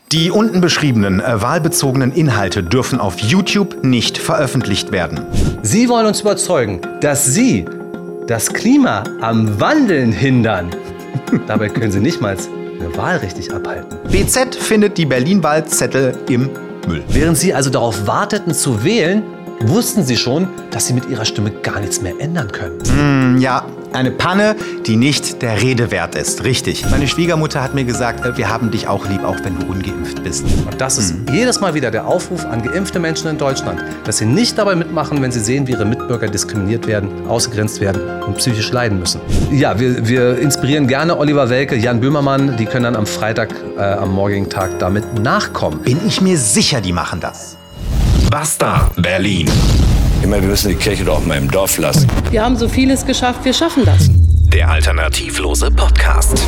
Die unten beschriebenen wahlbezogenen Inhalte dürfen auf YouTube nicht veröffentlicht werden. Sie wollen uns überzeugen, dass Sie das Klima am Wandeln hindern. Dabei können Sie nicht mal eine Wahl richtig abhalten. BZ findet die Berlin-Wahlzettel im Müll. Während Sie also darauf warteten zu wählen, wussten Sie schon, dass Sie mit Ihrer Stimme gar nichts mehr ändern können. Ja, eine Panne, die nicht der Rede wert ist. Richtig. Meine Schwiegermutter hat mir gesagt, wir haben dich auch lieb, auch wenn du ungeimpft bist. Und das ist jedes Mal wieder der Aufruf an geimpfte Menschen in Deutschland, dass sie nicht dabei mitmachen, wenn sie sehen, wie ihre Mitbürger diskriminiert werden, ausgegrenzt werden und psychisch leiden müssen. Ja, wir inspirieren gerne Oliver Welke, Jan Böhmermann. Die können dann am Freitag, am morgigen Tag damit nachkommen. Bin ich mir sicher, die machen das. Basta Berlin. Immer, wir müssen die Kirche doch mal im Dorf lassen. Wir haben so vieles geschafft, wir schaffen das. Der alternativlose Podcast.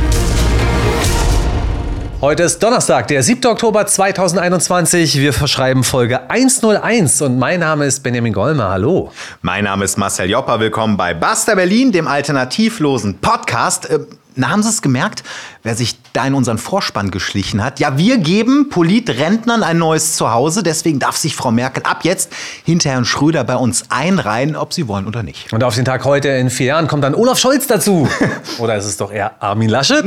Heute ist Donnerstag, der 7. Oktober 2021. Wir verschreiben Folge 101 und mein Name ist Benjamin Gollmer. Hallo. Mein Name ist Marcel Joppa. Willkommen bei Basta Berlin, dem alternativlosen Podcast. Haben Sie es gemerkt, wer sich da in unseren Vorspann geschlichen hat? Ja, wir geben Politrentnern ein neues Zuhause. Deswegen darf sich Frau Merkel ab jetzt hinter Herrn Schröder bei uns einreihen, ob sie wollen oder nicht. Und auf den Tag heute in 4 Jahren kommt dann Olaf Scholz dazu. Oder ist es doch eher Armin Laschet?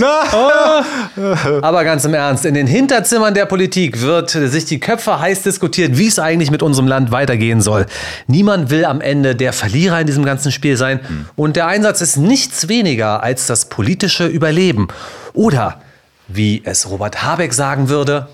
Aber ganz im Ernst, in den Hinterzimmern der Politik wird sich die Köpfe heiß diskutiert, wie es eigentlich mit unserem Land weitergehen soll. Niemand will am Ende der Verlierer in diesem ganzen Spiel sein. Und der Einsatz ist nichts weniger als das politische Überleben. Oder, wie es Robert Habeck sagen würde: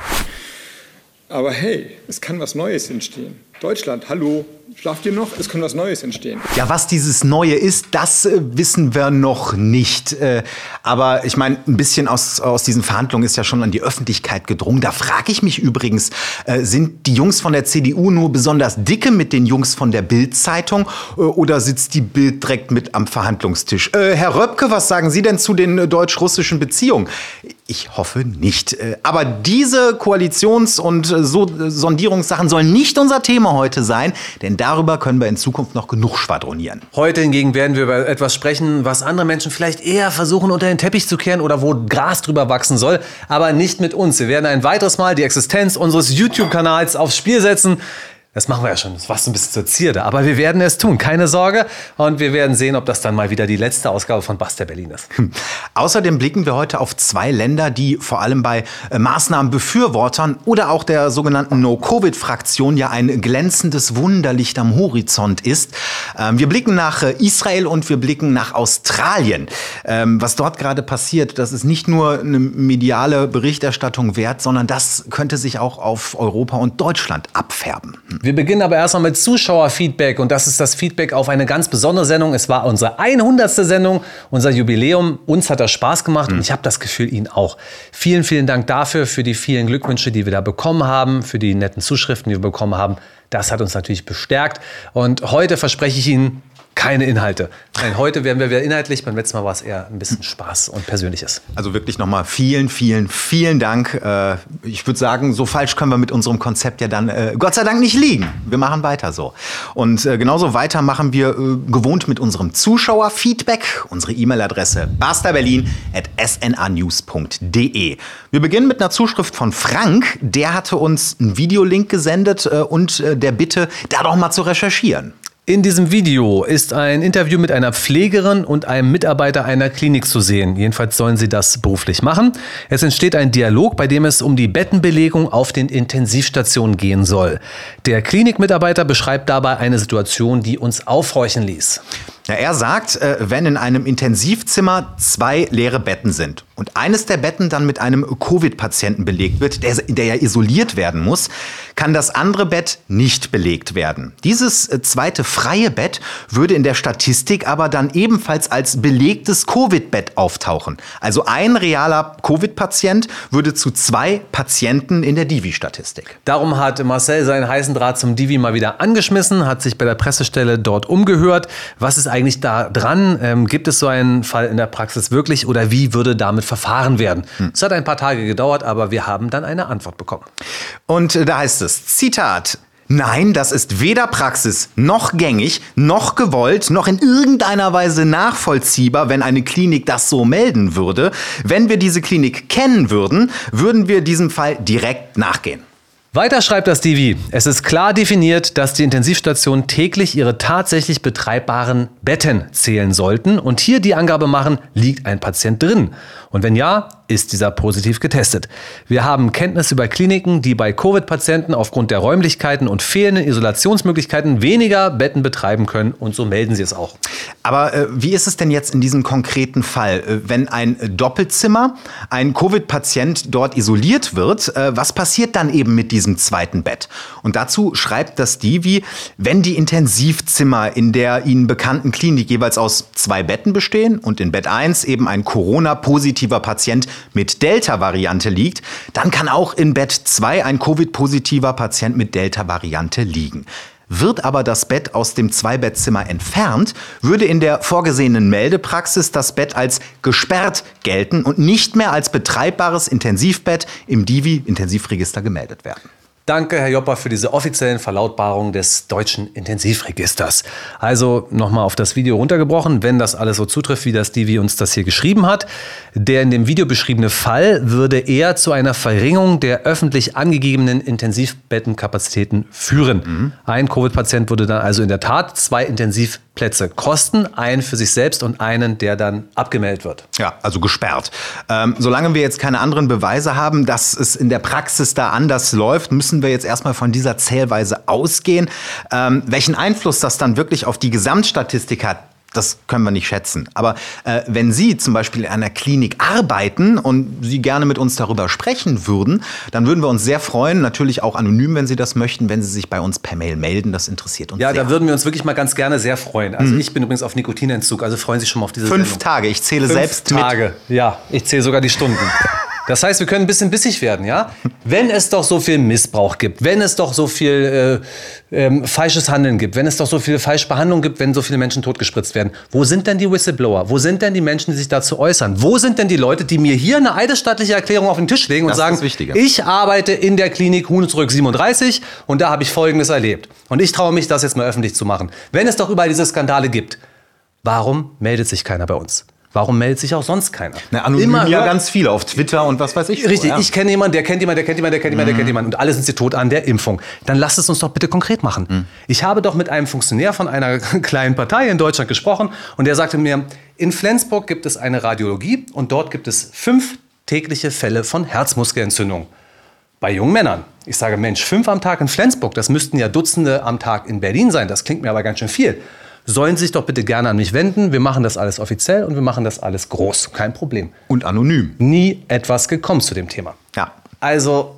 Aber hey, es kann was Neues entstehen. Deutschland, hallo, schlaft ihr noch? Es kann was Neues entstehen. Ja, was dieses Neue ist, das wissen wir noch nicht. Aber ich meine, ein bisschen aus diesen Verhandlungen ist ja schon an die Öffentlichkeit gedrungen. Da frage ich mich übrigens, sind die Jungs von der CDU nur besonders dicke mit den Jungs von der Bild-Zeitung oder sitzt die Bild direkt mit am Verhandlungstisch? Herr Röpke, was sagen Sie denn zu den deutsch-russischen Beziehungen? Ich hoffe nicht. Aber diese Koalitions- und Sondierungssachen sollen nicht unser Thema heute sein, denn darüber können wir in Zukunft noch genug schwadronieren. Heute hingegen werden wir über etwas sprechen, was andere Menschen vielleicht eher versuchen unter den Teppich zu kehren oder wo Gras drüber wachsen soll, aber nicht mit uns. Wir werden ein weiteres Mal die Existenz unseres YouTube-Kanals aufs Spiel setzen. Das machen wir ja schon, das war so ein bisschen zur Zierde, aber wir werden es tun, keine Sorge. Und wir werden sehen, ob das dann mal wieder die letzte Ausgabe von Basta Berlin ist. Außerdem blicken wir heute auf 2 Länder, die vor allem bei Maßnahmenbefürwortern oder auch der sogenannten No-Covid-Fraktion ja ein glänzendes Wunderlicht am Horizont ist. Wir blicken nach Israel und wir blicken nach Australien. Was dort gerade passiert, das ist nicht nur eine mediale Berichterstattung wert, sondern das könnte sich auch auf Europa und Deutschland abfärben. Wir beginnen aber erstmal mit Zuschauerfeedback und das ist das Feedback auf eine ganz besondere Sendung. Es war unsere 100. Sendung, unser Jubiläum. Uns hat das Spaß gemacht und ich habe das Gefühl, Ihnen auch. Vielen, vielen Dank dafür, für die vielen Glückwünsche, die wir da bekommen haben, für die netten Zuschriften, die wir bekommen haben. Das hat uns natürlich bestärkt und heute verspreche ich Ihnen keine Inhalte. Nein, heute werden wir wieder inhaltlich. Beim letzten Mal war es eher ein bisschen Spaß und Persönliches. Also wirklich nochmal vielen, vielen, vielen Dank. Ich würde sagen, so falsch können wir mit unserem Konzept ja dann Gott sei Dank nicht liegen. Wir machen weiter so. Und genauso weiter machen wir gewohnt mit unserem Zuschauerfeedback. Unsere E-Mail-Adresse bastaberlin@snanews.de. Wir beginnen mit einer Zuschrift von Frank. Der hatte uns einen Videolink gesendet und der Bitte, da doch mal zu recherchieren. In diesem Video ist ein Interview mit einer Pflegerin und einem Mitarbeiter einer Klinik zu sehen. Jedenfalls sollen sie das beruflich machen. Es entsteht ein Dialog, bei dem es um die Bettenbelegung auf den Intensivstationen gehen soll. Der Klinikmitarbeiter beschreibt dabei eine Situation, die uns aufhorchen ließ. Ja, er sagt, wenn in einem Intensivzimmer 2 leere Betten sind und eines der Betten dann mit einem Covid-Patienten belegt wird, der ja isoliert werden muss, kann das andere Bett nicht belegt werden. Dieses zweite freie Bett würde in der Statistik aber dann ebenfalls als belegtes Covid-Bett auftauchen. Also ein realer Covid-Patient würde zu 2 Patienten in der Divi-Statistik. Darum hat Marcel seinen heißen Draht zum Divi mal wieder angeschmissen, hat sich bei der Pressestelle dort umgehört. Was ist eigentlich da dran? Gibt es so einen Fall in der Praxis wirklich oder wie würde damit verfahren werden? Es hat ein paar Tage gedauert, aber wir haben dann eine Antwort bekommen. Und da heißt es, Zitat: Nein, das ist weder Praxis noch gängig, noch gewollt, noch in irgendeiner Weise nachvollziehbar, wenn eine Klinik das so melden würde. Wenn wir diese Klinik kennen würden, würden wir diesem Fall direkt nachgehen. Weiter schreibt das Divi. Es ist klar definiert, dass die Intensivstationen täglich ihre tatsächlich betreibbaren Betten zählen sollten und hier die Angabe machen, liegt ein Patient drin? Und wenn ja, ist dieser positiv getestet. Wir haben Kenntnis über Kliniken, die bei Covid-Patienten aufgrund der Räumlichkeiten und fehlenden Isolationsmöglichkeiten weniger Betten betreiben können und so melden sie es auch. Aber wie ist es denn jetzt in diesem konkreten Fall, wenn ein Doppelzimmer, ein Covid-Patient dort isoliert wird, was passiert dann eben mit diesem zweiten Bett? Und dazu schreibt das Divi, wenn die Intensivzimmer in der Ihnen bekannten Klinik jeweils aus 2 Betten bestehen und in Bett 1 eben ein Corona-positiver Patient mit Delta-Variante liegt, dann kann auch in Bett 2 ein Covid-positiver Patient mit Delta-Variante liegen. Wird aber das Bett aus dem 2-Bettzimmer entfernt, würde in der vorgesehenen Meldepraxis das Bett als gesperrt gelten und nicht mehr als betreibbares Intensivbett im Divi-Intensivregister gemeldet werden. Danke, Herr Joppa, für diese offiziellen Verlautbarungen des deutschen Intensivregisters. Also nochmal auf das Video runtergebrochen, wenn das alles so zutrifft, wie das Divi uns das hier geschrieben hat. Der in dem Video beschriebene Fall würde eher zu einer Verringerung der öffentlich angegebenen Intensivbettenkapazitäten führen. Ein Covid-Patient würde dann also in der Tat 2 Intensivplätze kosten, einen für sich selbst und einen, der dann abgemeldet wird. Ja, also gesperrt. Solange wir jetzt keine anderen Beweise haben, dass es in der Praxis da anders läuft, müssen wir jetzt erstmal von dieser Zählweise ausgehen. Welchen Einfluss das dann wirklich auf die Gesamtstatistik hat, das können wir nicht schätzen. Aber wenn Sie zum Beispiel in einer Klinik arbeiten und Sie gerne mit uns darüber sprechen würden, dann würden wir uns sehr freuen, natürlich auch anonym, wenn Sie das möchten, wenn Sie sich bei uns per Mail melden. Das interessiert uns sehr. Ja, da würden wir uns wirklich mal ganz gerne sehr freuen. Also ich bin übrigens auf Nikotinentzug, also freuen Sie sich schon mal auf diese 5 Sendung. Tage, ich zähle 5 selbst Tage. Ja, ich zähle sogar die Stunden. Das heißt, wir können ein bisschen bissig werden, ja? Wenn es doch so viel Missbrauch gibt, wenn es doch so viel falsches Handeln gibt, wenn es doch so viel Falschbehandlung gibt, wenn so viele Menschen totgespritzt werden, wo sind denn die Whistleblower? Wo sind denn die Menschen, die sich dazu äußern? Wo sind denn die Leute, die mir hier eine eidesstattliche Erklärung auf den Tisch legen und sagen, ich arbeite in der Klinik Hunsrück 37 und da habe ich Folgendes erlebt. Und ich traue mich, das jetzt mal öffentlich zu machen. Wenn es doch überall diese Skandale gibt, warum meldet sich keiner bei uns? Warum meldet sich auch sonst keiner? Na, anonym ja ganz viele auf Twitter und was weiß ich. Richtig, ich kenne jemanden, der kennt jemanden, der kennt jemanden, der kennt jemanden, der kennt jemanden. Und alle sind sie tot an der Impfung. Dann lasst es uns doch bitte konkret machen. Ich habe doch mit einem Funktionär von einer kleinen Partei in Deutschland gesprochen und der sagte mir, in Flensburg gibt es eine Radiologie und dort gibt es 5 tägliche Fälle von Herzmuskelentzündung. Bei jungen Männern. Ich sage, Mensch, 5 am Tag in Flensburg, das müssten ja Dutzende am Tag in Berlin sein. Das klingt mir aber ganz schön viel. Sollen Sie sich doch bitte gerne an mich wenden. Wir machen das alles offiziell und wir machen das alles groß. Kein Problem. Und anonym. Nie etwas gekommen zu dem Thema. Ja. Also,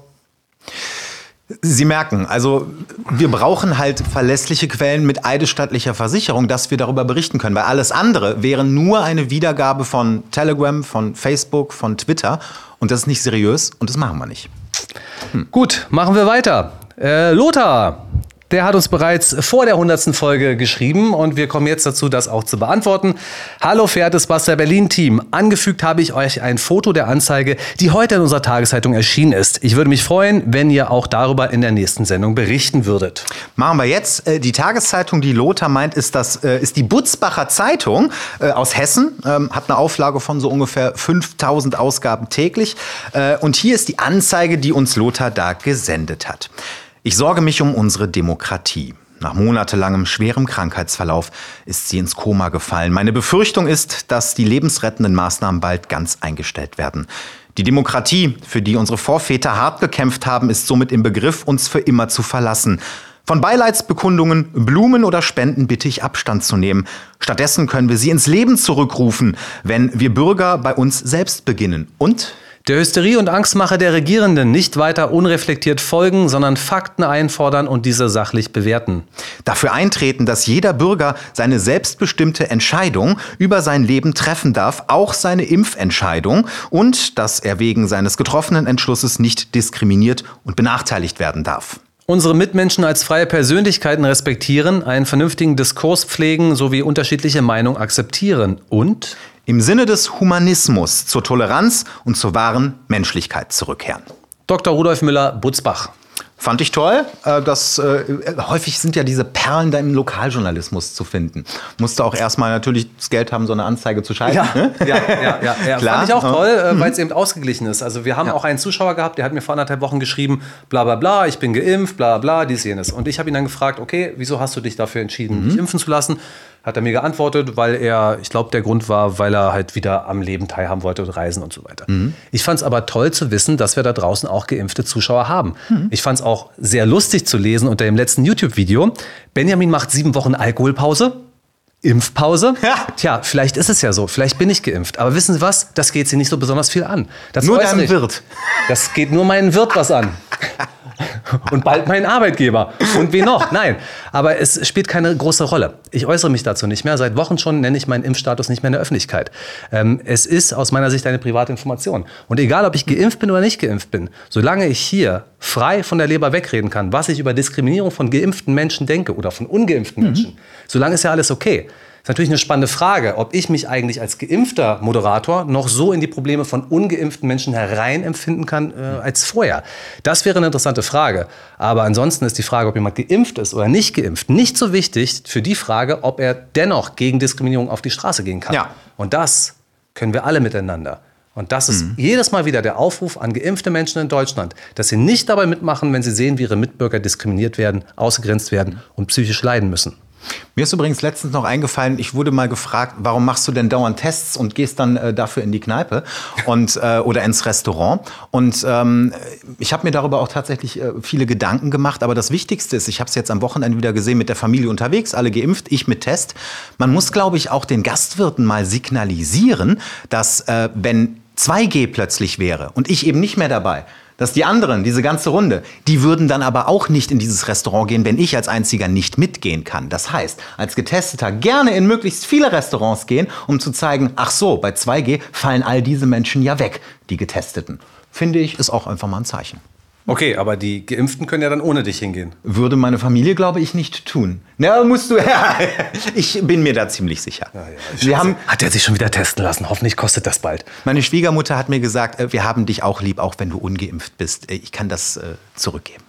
Sie merken, also wir brauchen halt verlässliche Quellen mit eidesstattlicher Versicherung, dass wir darüber berichten können. Weil alles andere wäre nur eine Wiedergabe von Telegram, von Facebook, von Twitter. Und das ist nicht seriös und das machen wir nicht. Gut, machen wir weiter. Lothar, der hat uns bereits vor der 100. Folge geschrieben und wir kommen jetzt dazu, das auch zu beantworten. Hallo, verehrtes Basta Berlin-Team. Angefügt habe ich euch ein Foto der Anzeige, die heute in unserer Tageszeitung erschienen ist. Ich würde mich freuen, wenn ihr auch darüber in der nächsten Sendung berichten würdet. Machen wir jetzt. Die Tageszeitung, die Lothar meint, ist die Butzbacher Zeitung aus Hessen. Hat eine Auflage von so ungefähr 5000 Ausgaben täglich. Und hier ist die Anzeige, die uns Lothar da gesendet hat. Ich sorge mich um unsere Demokratie. Nach monatelangem schwerem Krankheitsverlauf ist sie ins Koma gefallen. Meine Befürchtung ist, dass die lebensrettenden Maßnahmen bald ganz eingestellt werden. Die Demokratie, für die unsere Vorväter hart gekämpft haben, ist somit im Begriff, uns für immer zu verlassen. Von Beileidsbekundungen, Blumen oder Spenden bitte ich Abstand zu nehmen. Stattdessen können wir sie ins Leben zurückrufen, wenn wir Bürger bei uns selbst beginnen. Und der Hysterie und Angstmache der Regierenden nicht weiter unreflektiert folgen, sondern Fakten einfordern und diese sachlich bewerten. Dafür eintreten, dass jeder Bürger seine selbstbestimmte Entscheidung über sein Leben treffen darf, auch seine Impfentscheidung, und dass er wegen seines getroffenen Entschlusses nicht diskriminiert und benachteiligt werden darf. Unsere Mitmenschen als freie Persönlichkeiten respektieren, einen vernünftigen Diskurs pflegen sowie unterschiedliche Meinungen akzeptieren und im Sinne des Humanismus zur Toleranz und zur wahren Menschlichkeit zurückkehren. Dr. Rudolf Müller-Butzbach. Fand ich toll. Häufig sind ja diese Perlen da im Lokaljournalismus zu finden. Musste auch erstmal natürlich das Geld haben, so eine Anzeige zu schalten. Ja, ne? ja. Klar. Fand ich auch toll, weil es eben ausgeglichen ist. Also wir haben auch einen Zuschauer gehabt, der hat mir vor 1,5 Wochen geschrieben, bla bla bla, ich bin geimpft, bla bla, dies, jenes. Und ich habe ihn dann gefragt, okay, wieso hast du dich dafür entschieden, dich impfen zu lassen? Hat er mir geantwortet, ich glaube, der Grund war, weil er halt wieder am Leben teilhaben wollte und reisen und so weiter. Ich fand es aber toll zu wissen, dass wir da draußen auch geimpfte Zuschauer haben. Ich fand es auch sehr lustig zu lesen unter dem letzten YouTube-Video. Benjamin macht 7 Wochen Alkoholpause. Impfpause? Ja. Tja, vielleicht ist es ja so. Vielleicht bin ich geimpft. Aber wissen Sie was? Das geht Sie nicht so besonders viel an. Das Nur äußere deinem ich. Wirt. Das geht nur meinen Wirt was an. Und bald meinen Arbeitgeber. Und wen noch? Nein. Aber es spielt keine große Rolle. Ich äußere mich dazu nicht mehr. Seit Wochen schon nenne ich meinen Impfstatus nicht mehr in der Öffentlichkeit. Es ist aus meiner Sicht eine private Information. Und egal, ob ich geimpft bin oder nicht geimpft bin, solange ich hier frei von der Leber wegreden kann, was ich über Diskriminierung von geimpften Menschen denke oder von ungeimpften Menschen, solange ist ja alles okay. Das ist natürlich eine spannende Frage, ob ich mich eigentlich als geimpfter Moderator noch so in die Probleme von ungeimpften Menschen herein empfinden kann als vorher. Das wäre eine interessante Frage. Aber ansonsten ist die Frage, ob jemand geimpft ist oder nicht geimpft, nicht so wichtig für die Frage, ob er dennoch gegen Diskriminierung auf die Straße gehen kann. Ja. Und das können wir alle miteinander. Und das ist jedes Mal wieder der Aufruf an geimpfte Menschen in Deutschland, dass sie nicht dabei mitmachen, wenn sie sehen, wie ihre Mitbürger diskriminiert werden, ausgegrenzt werden und psychisch leiden müssen. Mir ist übrigens letztens noch eingefallen, ich wurde mal gefragt, warum machst du denn dauernd Tests und gehst dann dafür in die Kneipe oder ins Restaurant? Und ich habe mir darüber auch tatsächlich viele Gedanken gemacht. Aber das Wichtigste ist, ich habe es jetzt am Wochenende wieder gesehen, mit der Familie unterwegs, alle geimpft, ich mit Test. Man muss, glaube ich, auch den Gastwirten mal signalisieren, dass wenn 2G plötzlich wäre und ich eben nicht mehr dabei, dass die anderen, diese ganze Runde, die würden dann aber auch nicht in dieses Restaurant gehen, wenn ich als Einziger nicht mitgehen kann. Das heißt, als Getesteter gerne in möglichst viele Restaurants gehen, um zu zeigen, ach so, bei 2G fallen all diese Menschen ja weg, die Getesteten. Finde ich, ist auch einfach mal ein Zeichen. Okay, aber die Geimpften können ja dann ohne dich hingehen. Würde meine Familie, glaube ich, nicht tun. Na, musst du. Ich bin mir da ziemlich sicher. Hat er sich schon wieder testen lassen? Hoffentlich kostet das bald. Meine Schwiegermutter hat mir gesagt, wir haben dich auch lieb, auch wenn du ungeimpft bist. Ich kann das zurückgeben.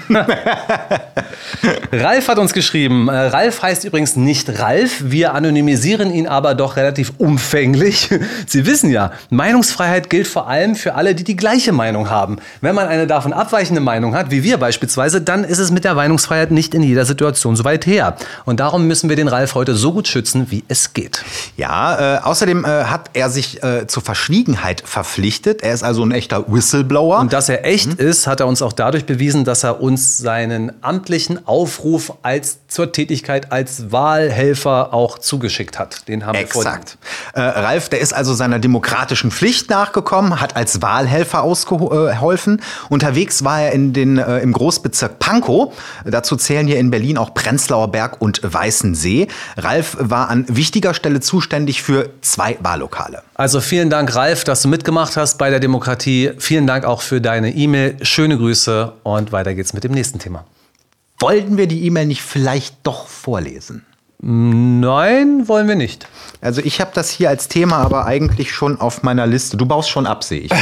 Ralf hat uns geschrieben. Ralf heißt übrigens nicht Ralf. Wir anonymisieren ihn aber doch relativ umfänglich. Sie wissen ja, Meinungsfreiheit gilt vor allem für alle, die die gleiche Meinung haben. Wenn man eine davon abweichende Meinung hat, wie wir beispielsweise, dann ist es mit der Meinungsfreiheit nicht in jeder Situation so weit her. Und darum müssen wir den Ralf heute so gut schützen, wie es geht. Ja, außerdem hat er sich zur Verschwiegenheit verpflichtet. Er ist also ein echter Whistleblower. Und dass er echt ist, hat er uns auch dadurch bewiesen, dass er uns seinen amtlichen Aufruf zur Tätigkeit als Wahlhelfer auch zugeschickt hat. Den haben wir Exakt. Ralf, der ist also seiner demokratischen Pflicht nachgekommen, hat als Wahlhelfer ausgeholfen. Unterwegs war er im Großbezirk Pankow. Dazu zählen hier in Berlin auch Prenzlauer Berg und Weißensee. Ralf war an wichtiger Stelle zuständig für 2 Wahllokale. Also vielen Dank, Ralf, dass du mitgemacht hast bei der Demokratie. Vielen Dank auch für deine E-Mail. Schöne Grüße und weiter geht's mit dem nächsten Thema. Wollten wir die E-Mail nicht vielleicht doch vorlesen? Nein, wollen wir nicht. Also ich habe das hier als Thema aber eigentlich schon auf meiner Liste. Du baust schon ab, sehe ich.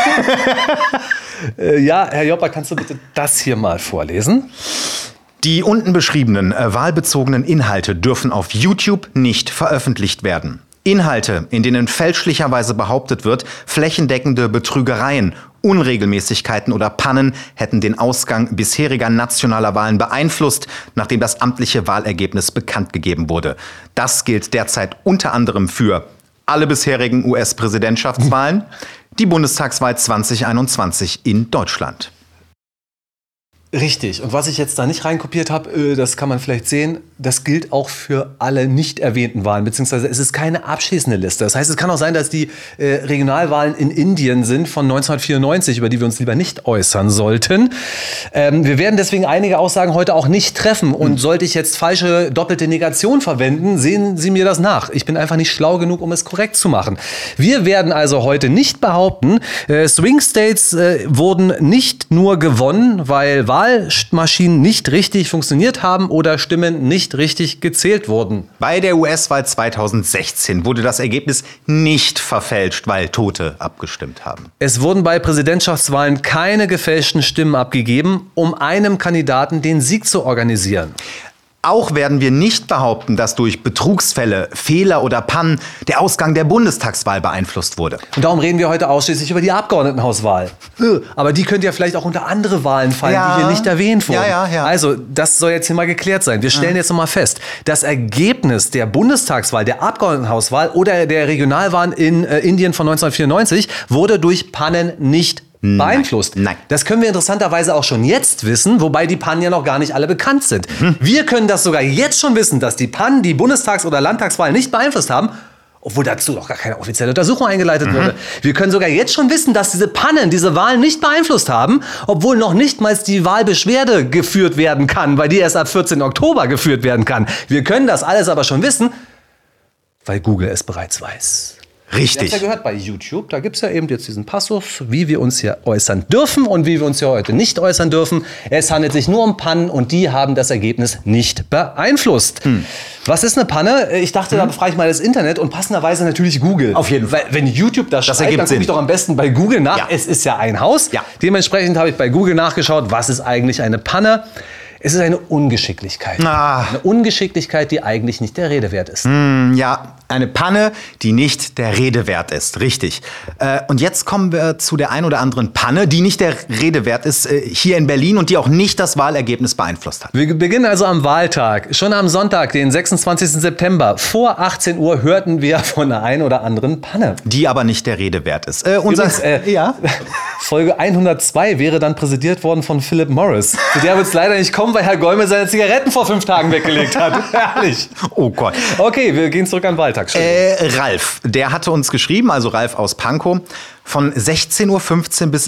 Ja, Herr Joppa, kannst du bitte das hier mal vorlesen? Die unten beschriebenen wahlbezogenen Inhalte dürfen auf YouTube nicht veröffentlicht werden. Inhalte, in denen fälschlicherweise behauptet wird, flächendeckende Betrügereien, Unregelmäßigkeiten oder Pannen hätten den Ausgang bisheriger nationaler Wahlen beeinflusst, nachdem das amtliche Wahlergebnis bekannt gegeben wurde. Das gilt derzeit unter anderem für alle bisherigen US-Präsidentschaftswahlen, die Bundestagswahl 2021 in Deutschland. Richtig. Und was ich jetzt da nicht reinkopiert habe, das kann man vielleicht sehen, das gilt auch für alle nicht erwähnten Wahlen, beziehungsweise es ist keine abschließende Liste. Das heißt, es kann auch sein, dass die Regionalwahlen in Indien sind von 1994, über die wir uns lieber nicht äußern sollten. Wir werden deswegen einige Aussagen heute auch nicht treffen. Und sollte ich jetzt falsche doppelte Negation verwenden, sehen Sie mir das nach. Ich bin einfach nicht schlau genug, um es korrekt zu machen. Wir werden also heute nicht behaupten, Swing States wurden nicht nur gewonnen, weil Wahlmaschinen nicht richtig funktioniert haben oder Stimmen nicht richtig gezählt wurden. Bei der US-Wahl 2016 wurde das Ergebnis nicht verfälscht, weil Tote abgestimmt haben. Es wurden bei Präsidentschaftswahlen keine gefälschten Stimmen abgegeben, um einem Kandidaten den Sieg zu organisieren. Auch werden wir nicht behaupten, dass durch Betrugsfälle, Fehler oder Pannen der Ausgang der Bundestagswahl beeinflusst wurde. Und darum reden wir heute ausschließlich über die Abgeordnetenhauswahl. Aber die könnte ja vielleicht auch unter andere Wahlen fallen, die hier nicht erwähnt wurden. Ja. Also, das soll jetzt hier mal geklärt sein. Wir stellen jetzt nochmal fest, das Ergebnis der Bundestagswahl, der Abgeordnetenhauswahl oder der Regionalwahlen in Indien von 1994 wurde durch Pannen nicht beeinflusst. Nein. Das können wir interessanterweise auch schon jetzt wissen, wobei die Pannen ja noch gar nicht alle bekannt sind. Wir können das sogar jetzt schon wissen, dass die Pannen die Bundestags- oder Landtagswahlen nicht beeinflusst haben, obwohl dazu noch gar keine offizielle Untersuchung eingeleitet wurde. Wir können sogar jetzt schon wissen, dass diese Pannen diese Wahlen nicht beeinflusst haben, obwohl noch nicht mal die Wahlbeschwerde geführt werden kann, weil die erst ab 14. Oktober geführt werden kann. Wir können das alles aber schon wissen, weil Google es bereits weiß. Richtig. Ihr habt ja gehört bei YouTube, da gibt es ja eben jetzt diesen Passus, wie wir uns hier äußern dürfen und wie wir uns hier heute nicht äußern dürfen. Es handelt sich nur um Pannen und die haben das Ergebnis nicht beeinflusst. Was ist eine Panne? Ich dachte, da befrage ich mal das Internet und passenderweise natürlich Google. Auf jeden Fall. Weil, wenn YouTube das schreibt, ergibt dann gucke ich Sinn. doch am besten bei Google nach. Ja. Es ist ja ein Haus. Ja. Dementsprechend habe ich bei Google nachgeschaut, was ist eigentlich eine Panne? Es ist eine Ungeschicklichkeit. Eine Ungeschicklichkeit, die eigentlich nicht der Rede wert ist. Ja, eine Panne, die nicht der Rede wert ist. Richtig. Und jetzt kommen wir zu der ein oder anderen Panne, die nicht der Rede wert ist, hier in Berlin und die auch nicht das Wahlergebnis beeinflusst hat. Wir beginnen also am Wahltag. Schon am Sonntag, den 26. September, vor 18 Uhr hörten wir von der ein oder anderen Panne. Die aber nicht der Rede wert ist. Übrigens, ja. Folge 102 wäre dann präsidiert worden von Philip Morris. Zu der wird es leider nicht kommen, weil Herr Gäume seine Zigaretten vor 5 Tagen weggelegt hat. Herrlich. Oh Gott. Okay, wir gehen zurück an den Wahltag. Ralf, der hatte uns geschrieben, also Ralf aus Pankow, von 16.15 Uhr bis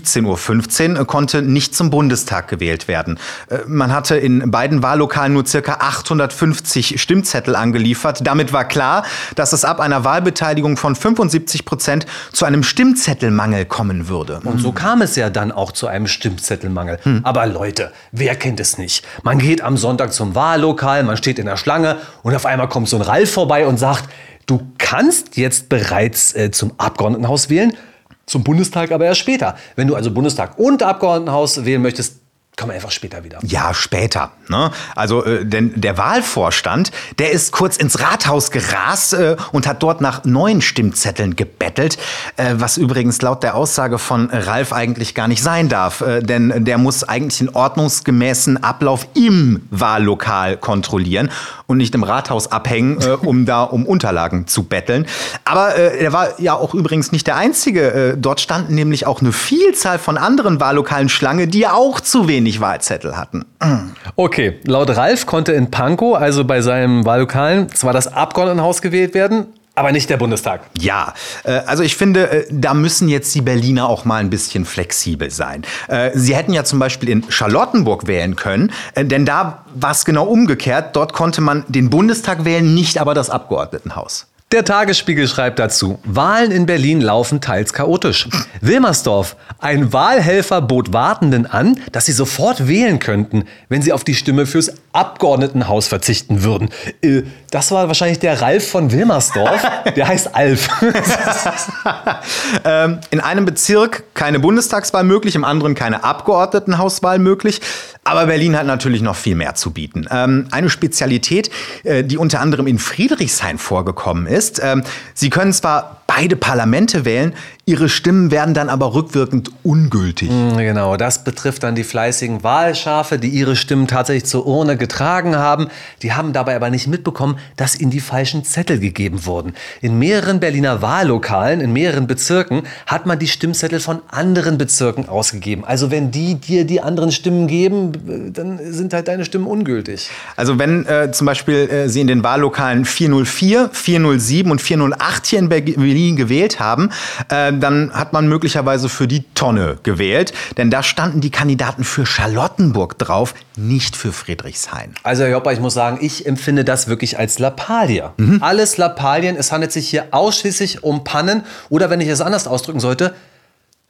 17.15 Uhr konnte nicht zum Bundestag gewählt werden. Man hatte in beiden Wahllokalen nur ca. 850 Stimmzettel angeliefert. Damit war klar, dass es ab einer Wahlbeteiligung von 75% zu einem Stimmzettelmangel kommen würde. Und so kam es ja dann auch zu einem Stimmzettelmangel. Aber Leute, wer kennt es nicht? Man geht am Sonntag zum Wahllokal, man steht in der Schlange und auf einmal kommt so ein Ralf vorbei und sagt, du kannst jetzt bereits zum Abgeordnetenhaus wählen, zum Bundestag aber erst später. Wenn du also Bundestag und Abgeordnetenhaus wählen möchtest, kommen wir einfach später wieder. Ja, später. Ne? Also, denn der Wahlvorstand, der ist kurz ins Rathaus gerast und hat dort nach neuen Stimmzetteln gebettelt, was übrigens laut der Aussage von Ralf eigentlich gar nicht sein darf, denn der muss eigentlich den ordnungsgemäßen Ablauf im Wahllokal kontrollieren und nicht im Rathaus abhängen, um da um Unterlagen zu betteln. Aber er war ja auch übrigens nicht der Einzige. Dort standen nämlich auch eine Vielzahl von anderen Wahllokalen Schlange, die auch zu wenig Wahlzettel hatten. Okay, laut Ralf konnte in Pankow, also bei seinem Wahllokal, zwar das Abgeordnetenhaus gewählt werden, aber nicht der Bundestag. Ja, also ich finde, da müssen jetzt die Berliner auch mal ein bisschen flexibel sein. Sie hätten ja zum Beispiel in Charlottenburg wählen können, denn da war es genau umgekehrt. Dort konnte man den Bundestag wählen, nicht aber das Abgeordnetenhaus. Der Tagesspiegel schreibt dazu, Wahlen in Berlin laufen teils chaotisch. Wilmersdorf, ein Wahlhelfer bot Wartenden an, dass sie sofort wählen könnten, wenn sie auf die Stimme fürs Abgeordnetenhaus verzichten würden. Das war wahrscheinlich der Ralf von Wilmersdorf, der heißt Alf. In einem Bezirk keine Bundestagswahl möglich, im anderen keine Abgeordnetenhauswahl möglich. Aber Berlin hat natürlich noch viel mehr zu bieten. Eine Spezialität, die unter anderem in Friedrichshain vorgekommen ist. Sie können zwar beide Parlamente wählen, ihre Stimmen werden dann aber rückwirkend ungültig. Genau, das betrifft dann die fleißigen Wahlschafe, die ihre Stimmen tatsächlich zur Urne getragen haben. Die haben dabei aber nicht mitbekommen, dass ihnen die falschen Zettel gegeben wurden. In mehreren Berliner Wahllokalen, in mehreren Bezirken, hat man die Stimmzettel von anderen Bezirken ausgegeben. Also wenn die dir die anderen Stimmen geben, dann sind halt deine Stimmen ungültig. Also wenn zum Beispiel Sie in den Wahllokalen 404, 407 und 408 hier in Berlin gewählt haben, dann hat man möglicherweise für die Tonne gewählt. Denn da standen die Kandidaten für Charlottenburg drauf, nicht für Friedrichshain. Also Herr Joppa, ich muss sagen, ich empfinde das wirklich als Lappalie. Alles Lappalien, es handelt sich hier ausschließlich um Pannen oder, wenn ich es anders ausdrücken sollte,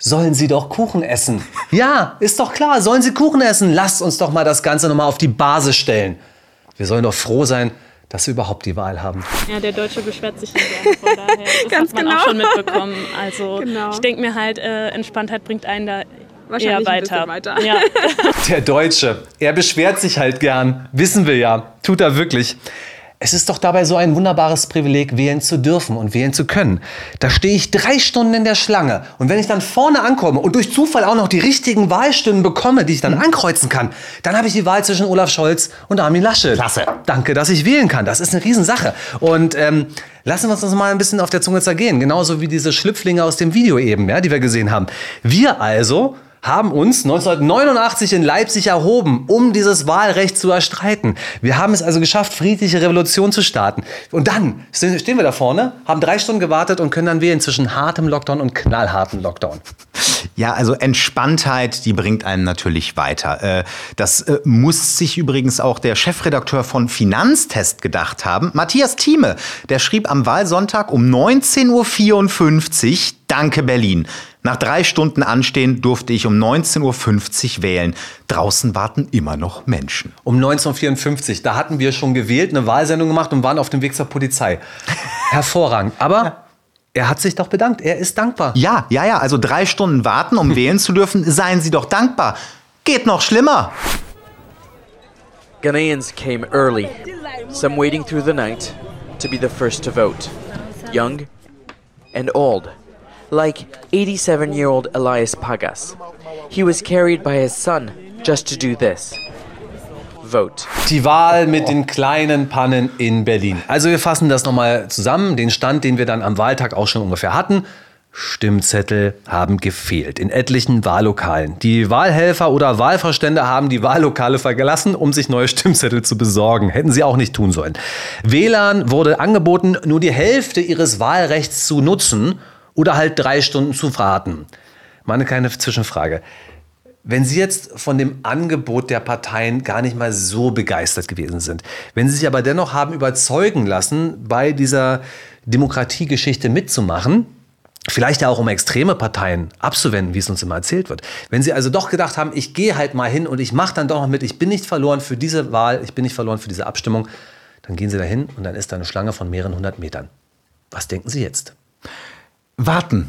sollen sie doch Kuchen essen. Ja, ist doch klar, sollen sie Kuchen essen. Lasst uns doch mal das Ganze nochmal auf die Basis stellen. Wir sollen doch froh sein, dass wir überhaupt die Wahl haben. Ja, der Deutsche beschwert sich nicht gerne, von daher. Das Ganz hat man genau. auch schon mitbekommen. Also Genau. ich denke mir halt, Entspanntheit bringt einen da Wahrscheinlich eher ein bisschen weiter. weiter. Ja. Der Deutsche, er beschwert sich halt gern. Wissen wir ja. Tut er wirklich. Es ist doch dabei so ein wunderbares Privileg, wählen zu dürfen und wählen zu können. Da stehe ich 3 Stunden in der Schlange. Und wenn ich dann vorne ankomme und durch Zufall auch noch die richtigen Wahlstimmen bekomme, die ich dann ankreuzen kann, dann habe ich die Wahl zwischen Olaf Scholz und Armin Laschet. Klasse. Danke, dass ich wählen kann. Das ist eine Riesensache. Und lassen wir uns das mal ein bisschen auf der Zunge zergehen. Genauso wie diese Schlüpflinge aus dem Video eben, ja, die wir gesehen haben. Wir also haben uns 1989 in Leipzig erhoben, um dieses Wahlrecht zu erstreiten. Wir haben es also geschafft, friedliche Revolution zu starten. Und dann stehen wir da vorne, haben 3 Stunden gewartet und können dann wählen zwischen hartem Lockdown und knallhartem Lockdown. Ja, also Entspanntheit, die bringt einen natürlich weiter. Das muss sich übrigens auch der Chefredakteur von Finanztest gedacht haben. Matthias Thieme, der schrieb am Wahlsonntag um 19.54 Uhr, danke Berlin. Nach 3 Stunden Anstehen durfte ich um 19.50 Uhr wählen. Draußen warten immer noch Menschen. Um 1954, da hatten wir schon gewählt, eine Wahlsendung gemacht und waren auf dem Weg zur Polizei. Hervorragend. Aber er hat sich doch bedankt. Er ist dankbar. Ja, also 3 Stunden warten, um wählen zu dürfen. Seien Sie doch dankbar. Geht noch schlimmer. Ghanaians came early, some waiting through the night to be the first to vote, young and old, like 87-year-old Elias Pagas. He was carried by his son just to do this. Vote. Die Wahl mit den kleinen Pannen in Berlin. Also wir fassen das nochmal zusammen, den Stand, den wir dann am Wahltag auch schon ungefähr hatten. Stimmzettel haben gefehlt in etlichen Wahllokalen. Die Wahlhelfer oder Wahlvorstände haben die Wahllokale verlassen, um sich neue Stimmzettel zu besorgen. Hätten sie auch nicht tun sollen. Wählern wurde angeboten, nur die Hälfte ihres Wahlrechts zu nutzen oder halt 3 Stunden zu warten. Mal eine kleine Zwischenfrage. Wenn Sie jetzt von dem Angebot der Parteien gar nicht mal so begeistert gewesen sind, wenn Sie sich aber dennoch haben überzeugen lassen, bei dieser Demokratiegeschichte mitzumachen, vielleicht ja auch um extreme Parteien abzuwenden, wie es uns immer erzählt wird. Wenn Sie also doch gedacht haben, ich gehe halt mal hin und ich mache dann doch noch mit, ich bin nicht verloren für diese Wahl, ich bin nicht verloren für diese Abstimmung, dann gehen Sie da hin und dann ist da eine Schlange von mehreren 100 Metern. Was denken Sie jetzt? Warten.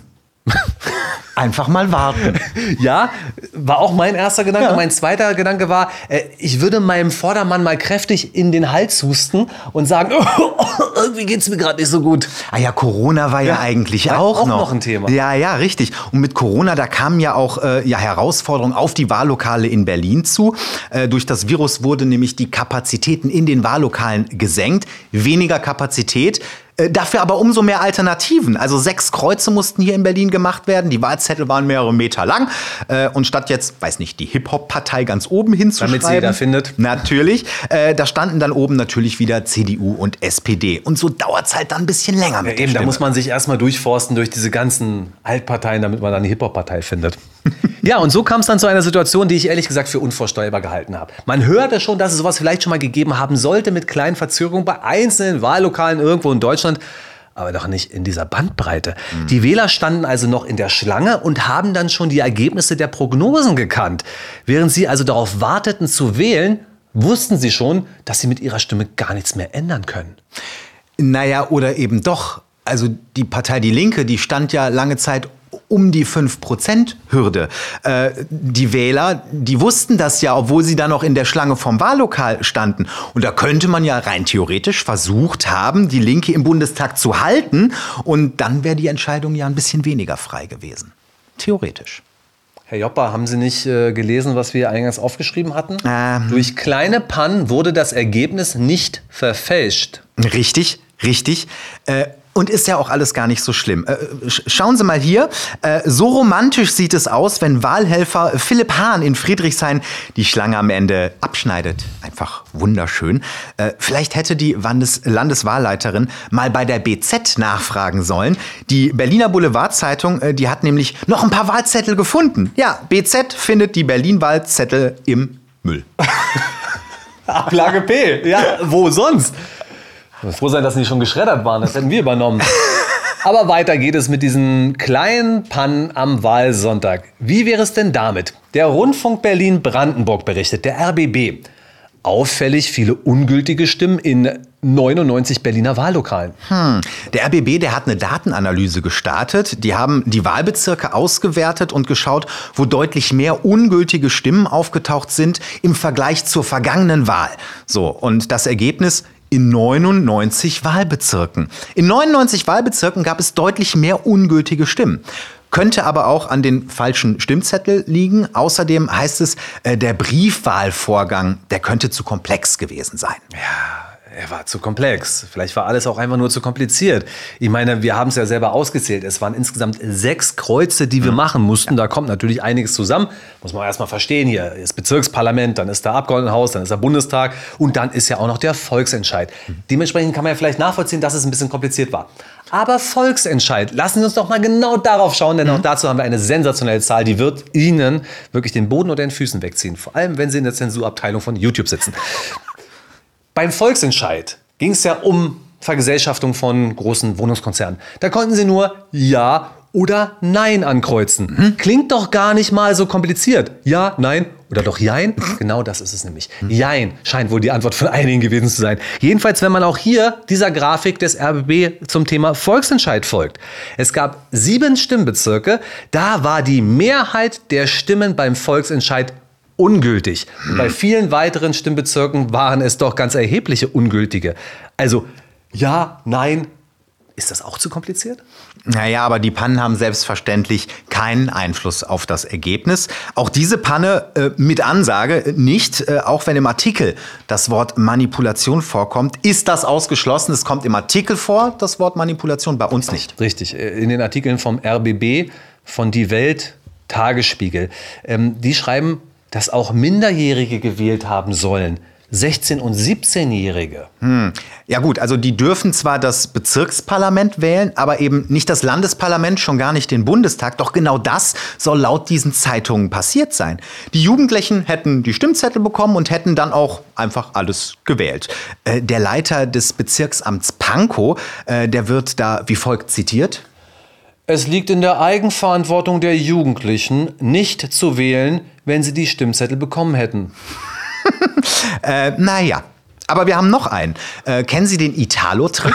Einfach mal warten. Ja, war auch mein erster Gedanke. Ja. Mein zweiter Gedanke war, ich würde meinem Vordermann mal kräftig in den Hals husten und sagen, irgendwie geht's mir gerade nicht so gut. Ah ja, Corona war ja eigentlich war auch auch noch. noch ein Thema. Ja, richtig. Und mit Corona, da kamen ja auch Herausforderungen auf die Wahllokale in Berlin zu. Durch das Virus wurde nämlich die Kapazitäten in den Wahllokalen gesenkt. Weniger Kapazität. Dafür aber umso mehr Alternativen. Also 6 Kreuze mussten hier in Berlin gemacht werden. Die Wahlzettel waren mehrere Meter lang. Und statt jetzt, weiß nicht, die Hip-Hop-Partei ganz oben hinzuschreiben. Damit sie jeder findet. Natürlich. Da standen dann oben natürlich wieder CDU und SPD. Und so dauert es halt dann ein bisschen länger mit der Eben, da Stimme. muss man sich erstmal durchforsten durch diese ganzen Altparteien, damit man dann eine Hip-Hop-Partei findet. Ja, und so kam es dann zu einer Situation, die ich ehrlich gesagt für unvorstellbar gehalten habe. Man hörte schon, dass es sowas vielleicht schon mal gegeben haben sollte mit kleinen Verzögerungen bei einzelnen Wahllokalen irgendwo in Deutschland, aber doch nicht in dieser Bandbreite. Die Wähler standen also noch in der Schlange und haben dann schon die Ergebnisse der Prognosen gekannt. Während sie also darauf warteten zu wählen, wussten sie schon, dass sie mit ihrer Stimme gar nichts mehr ändern können. Naja, oder eben doch. Also die Partei Die Linke, die stand ja lange Zeit um die 5%-Hürde. Die Wähler, die wussten das ja, obwohl sie da noch in der Schlange vom Wahllokal standen. Und da könnte man ja rein theoretisch versucht haben, die Linke im Bundestag zu halten. Und dann wäre die Entscheidung ja ein bisschen weniger frei gewesen. Theoretisch. Herr Joppa, haben Sie nicht gelesen, was wir eingangs aufgeschrieben hatten? Durch kleine Pannen wurde das Ergebnis nicht verfälscht. Richtig. Und ist ja auch alles gar nicht so schlimm. Schauen Sie mal hier. So romantisch sieht es aus, wenn Wahlhelfer Philipp Hahn in Friedrichshain die Schlange am Ende abschneidet. Einfach wunderschön. Vielleicht hätte die Landeswahlleiterin mal bei der BZ nachfragen sollen. Die Berliner Boulevardzeitung, die hat nämlich noch ein paar Wahlzettel gefunden. Ja, BZ findet die Berlin-Wahlzettel im Müll. Ablage P. Ja, wo sonst? Ich muss froh sein, dass sie nicht schon geschreddert waren. Das hätten wir übernommen. Aber weiter geht es mit diesen kleinen Pannen am Wahlsonntag. Wie wäre es denn damit? Der Rundfunk Berlin-Brandenburg berichtet, der RBB. Auffällig viele ungültige Stimmen in 99 Berliner Wahllokalen. Der RBB, der hat eine Datenanalyse gestartet. Die haben die Wahlbezirke ausgewertet und geschaut, wo deutlich mehr ungültige Stimmen aufgetaucht sind im Vergleich zur vergangenen Wahl. So, und das Ergebnis: in 99 Wahlbezirken. In 99 Wahlbezirken gab es deutlich mehr ungültige Stimmen. Könnte aber auch an den falschen Stimmzettel liegen. Außerdem heißt es, der Briefwahlvorgang, der könnte zu komplex gewesen sein. Er war zu komplex. Vielleicht war alles auch einfach nur zu kompliziert. Ich meine, wir haben es ja selber ausgezählt. Es waren insgesamt 6 Kreuze, die wir machen mussten. Da kommt natürlich einiges zusammen. Muss man erst mal verstehen. Hier ist Bezirksparlament, dann ist der Abgeordnetenhaus, dann ist der Bundestag und dann ist ja auch noch der Volksentscheid. Dementsprechend kann man ja vielleicht nachvollziehen, dass es ein bisschen kompliziert war. Aber Volksentscheid, lassen Sie uns doch mal genau darauf schauen, denn auch dazu haben wir eine sensationelle Zahl, die wird Ihnen wirklich den Boden unter den Füßen wegziehen. Vor allem, wenn Sie in der Zensurabteilung von YouTube sitzen. Beim Volksentscheid ging es ja um Vergesellschaftung von großen Wohnungskonzernen. Da konnten Sie nur Ja oder Nein ankreuzen. Klingt doch gar nicht mal so kompliziert. Ja, Nein oder doch Jein? Genau das ist es nämlich. Jein scheint wohl die Antwort von einigen gewesen zu sein. Jedenfalls, wenn man auch hier dieser Grafik des RBB zum Thema Volksentscheid folgt. Es gab 7 Stimmbezirke. Da war die Mehrheit der Stimmen beim Volksentscheid ungültig. Bei vielen weiteren Stimmbezirken waren es doch ganz erhebliche ungültige. Also ja, nein, ist das auch zu kompliziert? Naja, aber die Pannen haben selbstverständlich keinen Einfluss auf das Ergebnis. Auch diese Panne mit Ansage nicht, auch wenn im Artikel das Wort Manipulation vorkommt, ist das ausgeschlossen. Es kommt im Artikel vor, das Wort Manipulation, bei uns nicht. Richtig, in den Artikeln vom RBB, von Die Welt, Tagesspiegel, die schreiben, dass auch Minderjährige gewählt haben sollen. 16- und 17-Jährige. Ja gut, also die dürfen zwar das Bezirksparlament wählen, aber eben nicht das Landesparlament, schon gar nicht den Bundestag. Doch genau das soll laut diesen Zeitungen passiert sein. Die Jugendlichen hätten die Stimmzettel bekommen und hätten dann auch einfach alles gewählt. Der Leiter des Bezirksamts Pankow, der wird da wie folgt zitiert. Es liegt in der Eigenverantwortung der Jugendlichen, nicht zu wählen, wenn sie die Stimmzettel bekommen hätten. Naja, aber wir haben noch einen. Kennen Sie den Italo-Trick?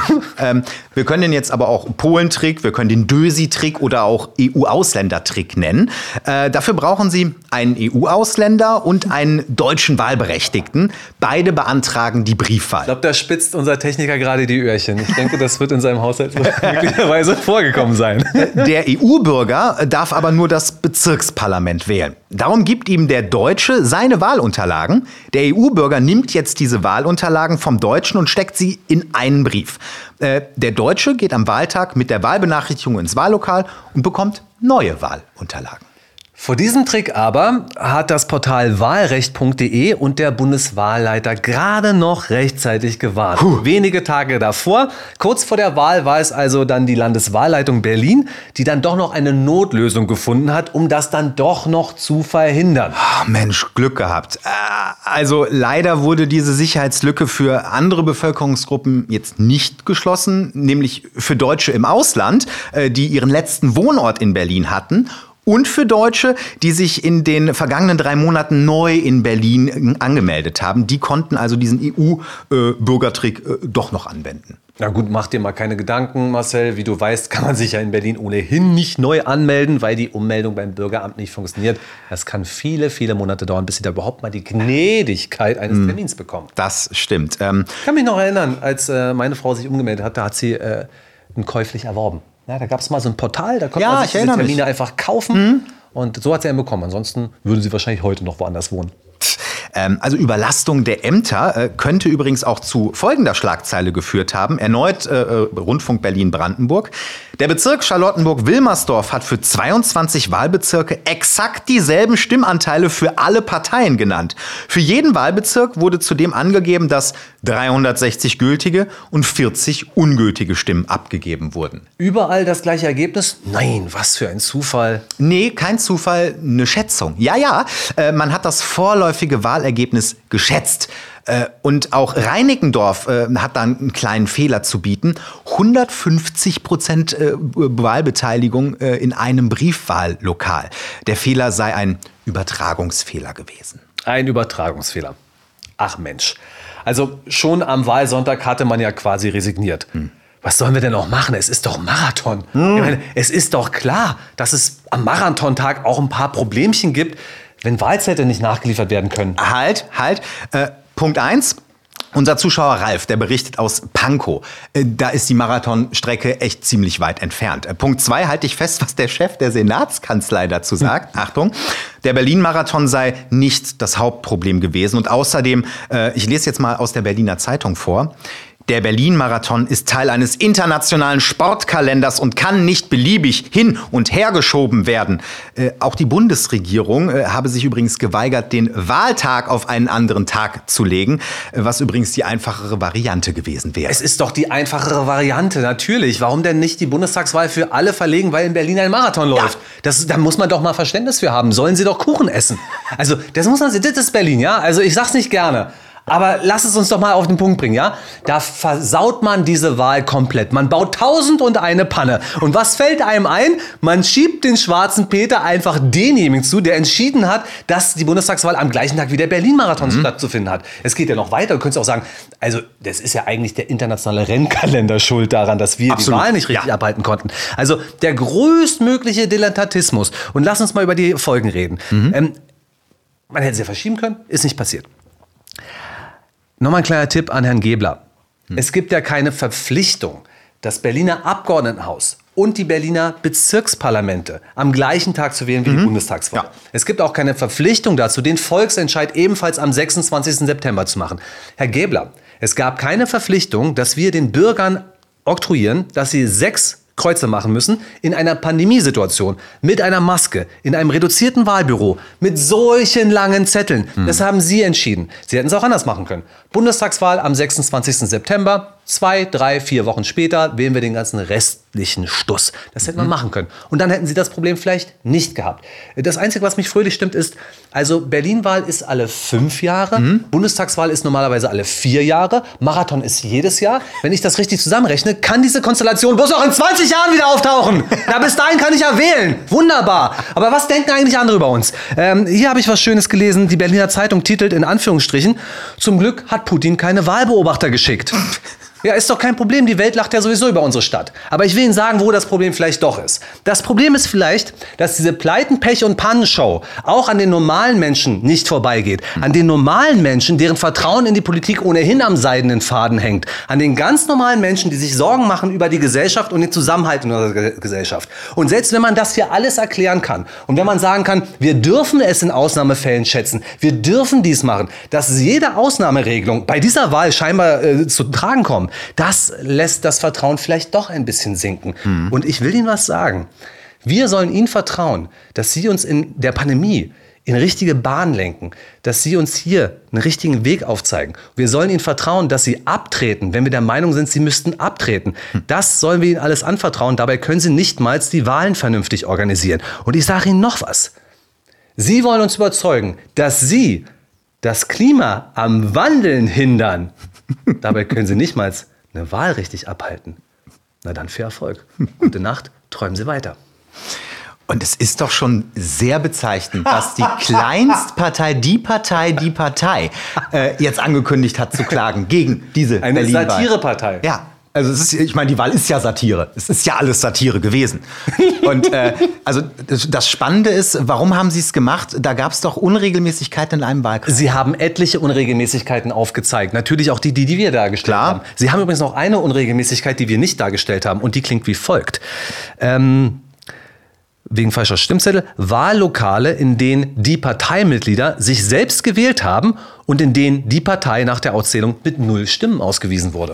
Wir können den jetzt aber auch Polen-Trick, wir können den Dösi-Trick oder auch EU-Ausländer-Trick nennen. Dafür brauchen Sie einen EU-Ausländer und einen deutschen Wahlberechtigten. Beide beantragen die Briefwahl. Ich glaube, da spitzt unser Techniker gerade die Öhrchen. Ich denke, das wird in seinem Haushalt möglicherweise vorgekommen sein. Der EU-Bürger darf aber nur das Bezirksparlament wählen. Darum gibt ihm der Deutsche seine Wahlunterlagen. Der EU-Bürger nimmt jetzt diese Wahlunterlagen vom Deutschen und steckt sie in einen Brief. Der Deutsche geht am Wahltag mit der Wahlbenachrichtigung ins Wahllokal und bekommt neue Wahlunterlagen. Vor diesem Trick aber hat das Portal wahlrecht.de und der Bundeswahlleiter gerade noch rechtzeitig gewarnt. Wenige Tage davor, kurz vor der Wahl, war es also dann die Landeswahlleitung Berlin, die dann doch noch eine Notlösung gefunden hat, um das dann doch noch zu verhindern. Oh, Mensch, Glück gehabt. Also leider wurde diese Sicherheitslücke für andere Bevölkerungsgruppen jetzt nicht geschlossen, nämlich für Deutsche im Ausland, die ihren letzten Wohnort in Berlin hatten. Und für Deutsche, die sich in den vergangenen 3 Monaten neu in Berlin angemeldet haben. Die konnten also diesen EU-Bürgertrick doch noch anwenden. Na gut, mach dir mal keine Gedanken, Marcel. Wie du weißt, kann man sich ja in Berlin ohnehin nicht neu anmelden, weil die Ummeldung beim Bürgeramt nicht funktioniert. Das kann viele, viele Monate dauern, bis sie da überhaupt mal die Gnädigkeit eines Termins bekommen. Das stimmt. Ich kann mich noch erinnern, als meine Frau sich umgemeldet hat, da hat sie ihn käuflich erworben. Ja, da gab es mal so ein Portal, da konnte man sich diese Termine einfach kaufen. Und so hat sie ihn bekommen. Ansonsten würde sie wahrscheinlich heute noch woanders wohnen. Also Überlastung der Ämter könnte übrigens auch zu folgender Schlagzeile geführt haben. Erneut Rundfunk Berlin-Brandenburg. Der Bezirk Charlottenburg-Wilmersdorf hat für 22 Wahlbezirke exakt dieselben Stimmanteile für alle Parteien genannt. Für jeden Wahlbezirk wurde zudem angegeben, dass 360 gültige und 40 ungültige Stimmen abgegeben wurden. Überall das gleiche Ergebnis? Nein, was für ein Zufall. Nee, kein Zufall, eine Schätzung. Ja, man hat das vorläufige Wahlergebnis geschätzt. Und auch Reinickendorf hat da einen kleinen Fehler zu bieten. 150% Wahlbeteiligung in einem Briefwahllokal. Der Fehler sei ein Übertragungsfehler gewesen. Ein Übertragungsfehler. Ach Mensch. Also schon am Wahlsonntag hatte man ja quasi resigniert. Was sollen wir denn noch machen? Es ist doch Marathon. Ich meine, es ist doch klar, dass es am Marathontag auch ein paar Problemchen gibt, wenn Wahlzettel nicht nachgeliefert werden können. Halt. Punkt 1. Unser Zuschauer Ralf, der berichtet aus Pankow. Da ist die Marathonstrecke echt ziemlich weit entfernt. Punkt 2, halte ich fest, was der Chef der Senatskanzlei dazu sagt. Achtung, der Berlin-Marathon sei nicht das Hauptproblem gewesen. Und außerdem, ich lese jetzt mal aus der Berliner Zeitung vor, der Berlin-Marathon ist Teil eines internationalen Sportkalenders und kann nicht beliebig hin- und hergeschoben werden. Auch die Bundesregierung habe sich übrigens geweigert, den Wahltag auf einen anderen Tag zu legen, was übrigens die einfachere Variante gewesen wäre. Es ist doch die einfachere Variante, natürlich. Warum denn nicht die Bundestagswahl für alle verlegen, weil in Berlin ein Marathon läuft? Da muss man doch mal Verständnis für haben. Sollen sie doch Kuchen essen? Also, das ist Berlin, ja? Also, ich sag's nicht gerne. Aber lass es uns doch mal auf den Punkt bringen, ja? Da versaut man diese Wahl komplett. Man baut 1001 Panne. Und was fällt einem ein? Man schiebt den schwarzen Peter einfach denjenigen zu, der entschieden hat, dass die Bundestagswahl am gleichen Tag wie der Berlin-Marathon stattzufinden hat. Es geht ja noch weiter. Du könntest auch sagen, also das ist ja eigentlich der internationale Rennkalender schuld daran, dass wir die Wahl nicht richtig abhalten konnten. Also der größtmögliche Dilettantismus. Und lass uns mal über die Folgen reden. Man hätte sie ja verschieben können, ist nicht passiert. Nochmal ein kleiner Tipp an Herrn Gebler. Es gibt ja keine Verpflichtung, das Berliner Abgeordnetenhaus und die Berliner Bezirksparlamente am gleichen Tag zu wählen wie die Bundestagswahl. Ja. Es gibt auch keine Verpflichtung dazu, den Volksentscheid ebenfalls am 26. September zu machen. Herr Gebler, es gab keine Verpflichtung, dass wir den Bürgern oktroyieren, dass sie 6 Kreuze machen müssen in einer Pandemiesituation, mit einer Maske, in einem reduzierten Wahlbüro, mit solchen langen Zetteln. Das haben Sie entschieden. Sie hätten es auch anders machen können. Bundestagswahl am 26. September, 2, 3, 4 Wochen später wählen wir den ganzen restlichen Stuss. Das hätte man machen können. Und dann hätten Sie das Problem vielleicht nicht gehabt. Das Einzige, was mich fröhlich stimmt, ist, also Berlin-Wahl ist alle 5 Jahre, Bundestagswahl ist normalerweise alle 4 Jahre, Marathon ist jedes Jahr. Wenn ich das richtig zusammenrechne, kann diese Konstellation bloß auch in 20 Jahren wieder auftauchen. Na, bis dahin kann ich ja wählen. Wunderbar. Aber was denken eigentlich andere über uns? Hier habe ich was Schönes gelesen. Die Berliner Zeitung titelt in Anführungsstrichen, zum Glück hat Putin keine Wahlbeobachter geschickt. Ja, ist doch kein Problem. Die Welt lacht ja sowieso über unsere Stadt. Aber ich will Ihnen sagen, wo das Problem vielleicht doch ist. Das Problem ist vielleicht, dass diese Pleiten-, Pech- und Pannenshow auch an den normalen Menschen nicht vorbeigeht. An den normalen Menschen, deren Vertrauen in die Politik ohnehin am seidenen Faden hängt. An den ganz normalen Menschen, die sich Sorgen machen über die Gesellschaft und den Zusammenhalt in unserer Gesellschaft. Und selbst wenn man das hier alles erklären kann und wenn man sagen kann, wir dürfen es in Ausnahmefällen schätzen, wir dürfen dies machen, dass jede Ausnahmeregelung bei dieser Wahl scheinbar zu tragen kommt, das lässt das Vertrauen vielleicht doch ein bisschen sinken. Und ich will Ihnen was sagen. Wir sollen Ihnen vertrauen, dass Sie uns in der Pandemie in richtige Bahn lenken, dass Sie uns hier einen richtigen Weg aufzeigen. Wir sollen Ihnen vertrauen, dass Sie abtreten, wenn wir der Meinung sind, Sie müssten abtreten. Das sollen wir Ihnen alles anvertrauen. Dabei können Sie nichtmals die Wahlen vernünftig organisieren. Und ich sage Ihnen noch was. Sie wollen uns überzeugen, dass Sie das Klima am Wandeln hindern. Dabei können Sie nicht mal eine Wahl richtig abhalten. Na dann viel Erfolg. Gute Nacht, träumen Sie weiter. Und es ist doch schon sehr bezeichnend, dass die Kleinstpartei, die Partei, jetzt angekündigt hat zu klagen gegen diese eine Berlin-Wahl. Satirepartei. Ja. Also es ist, ich meine, die Wahl ist ja Satire. Es ist ja alles Satire gewesen. Und also das Spannende ist, warum haben Sie es gemacht? Da gab es doch Unregelmäßigkeiten in einem Wahlkreis. Sie haben etliche Unregelmäßigkeiten aufgezeigt. Natürlich auch die wir dargestellt haben. Sie haben übrigens noch eine Unregelmäßigkeit, die wir nicht dargestellt haben. Und die klingt wie folgt. Wegen falscher Stimmzettel, Wahllokale, in denen die Parteimitglieder sich selbst gewählt haben und in denen die Partei nach der Auszählung mit 0 Stimmen ausgewiesen wurde.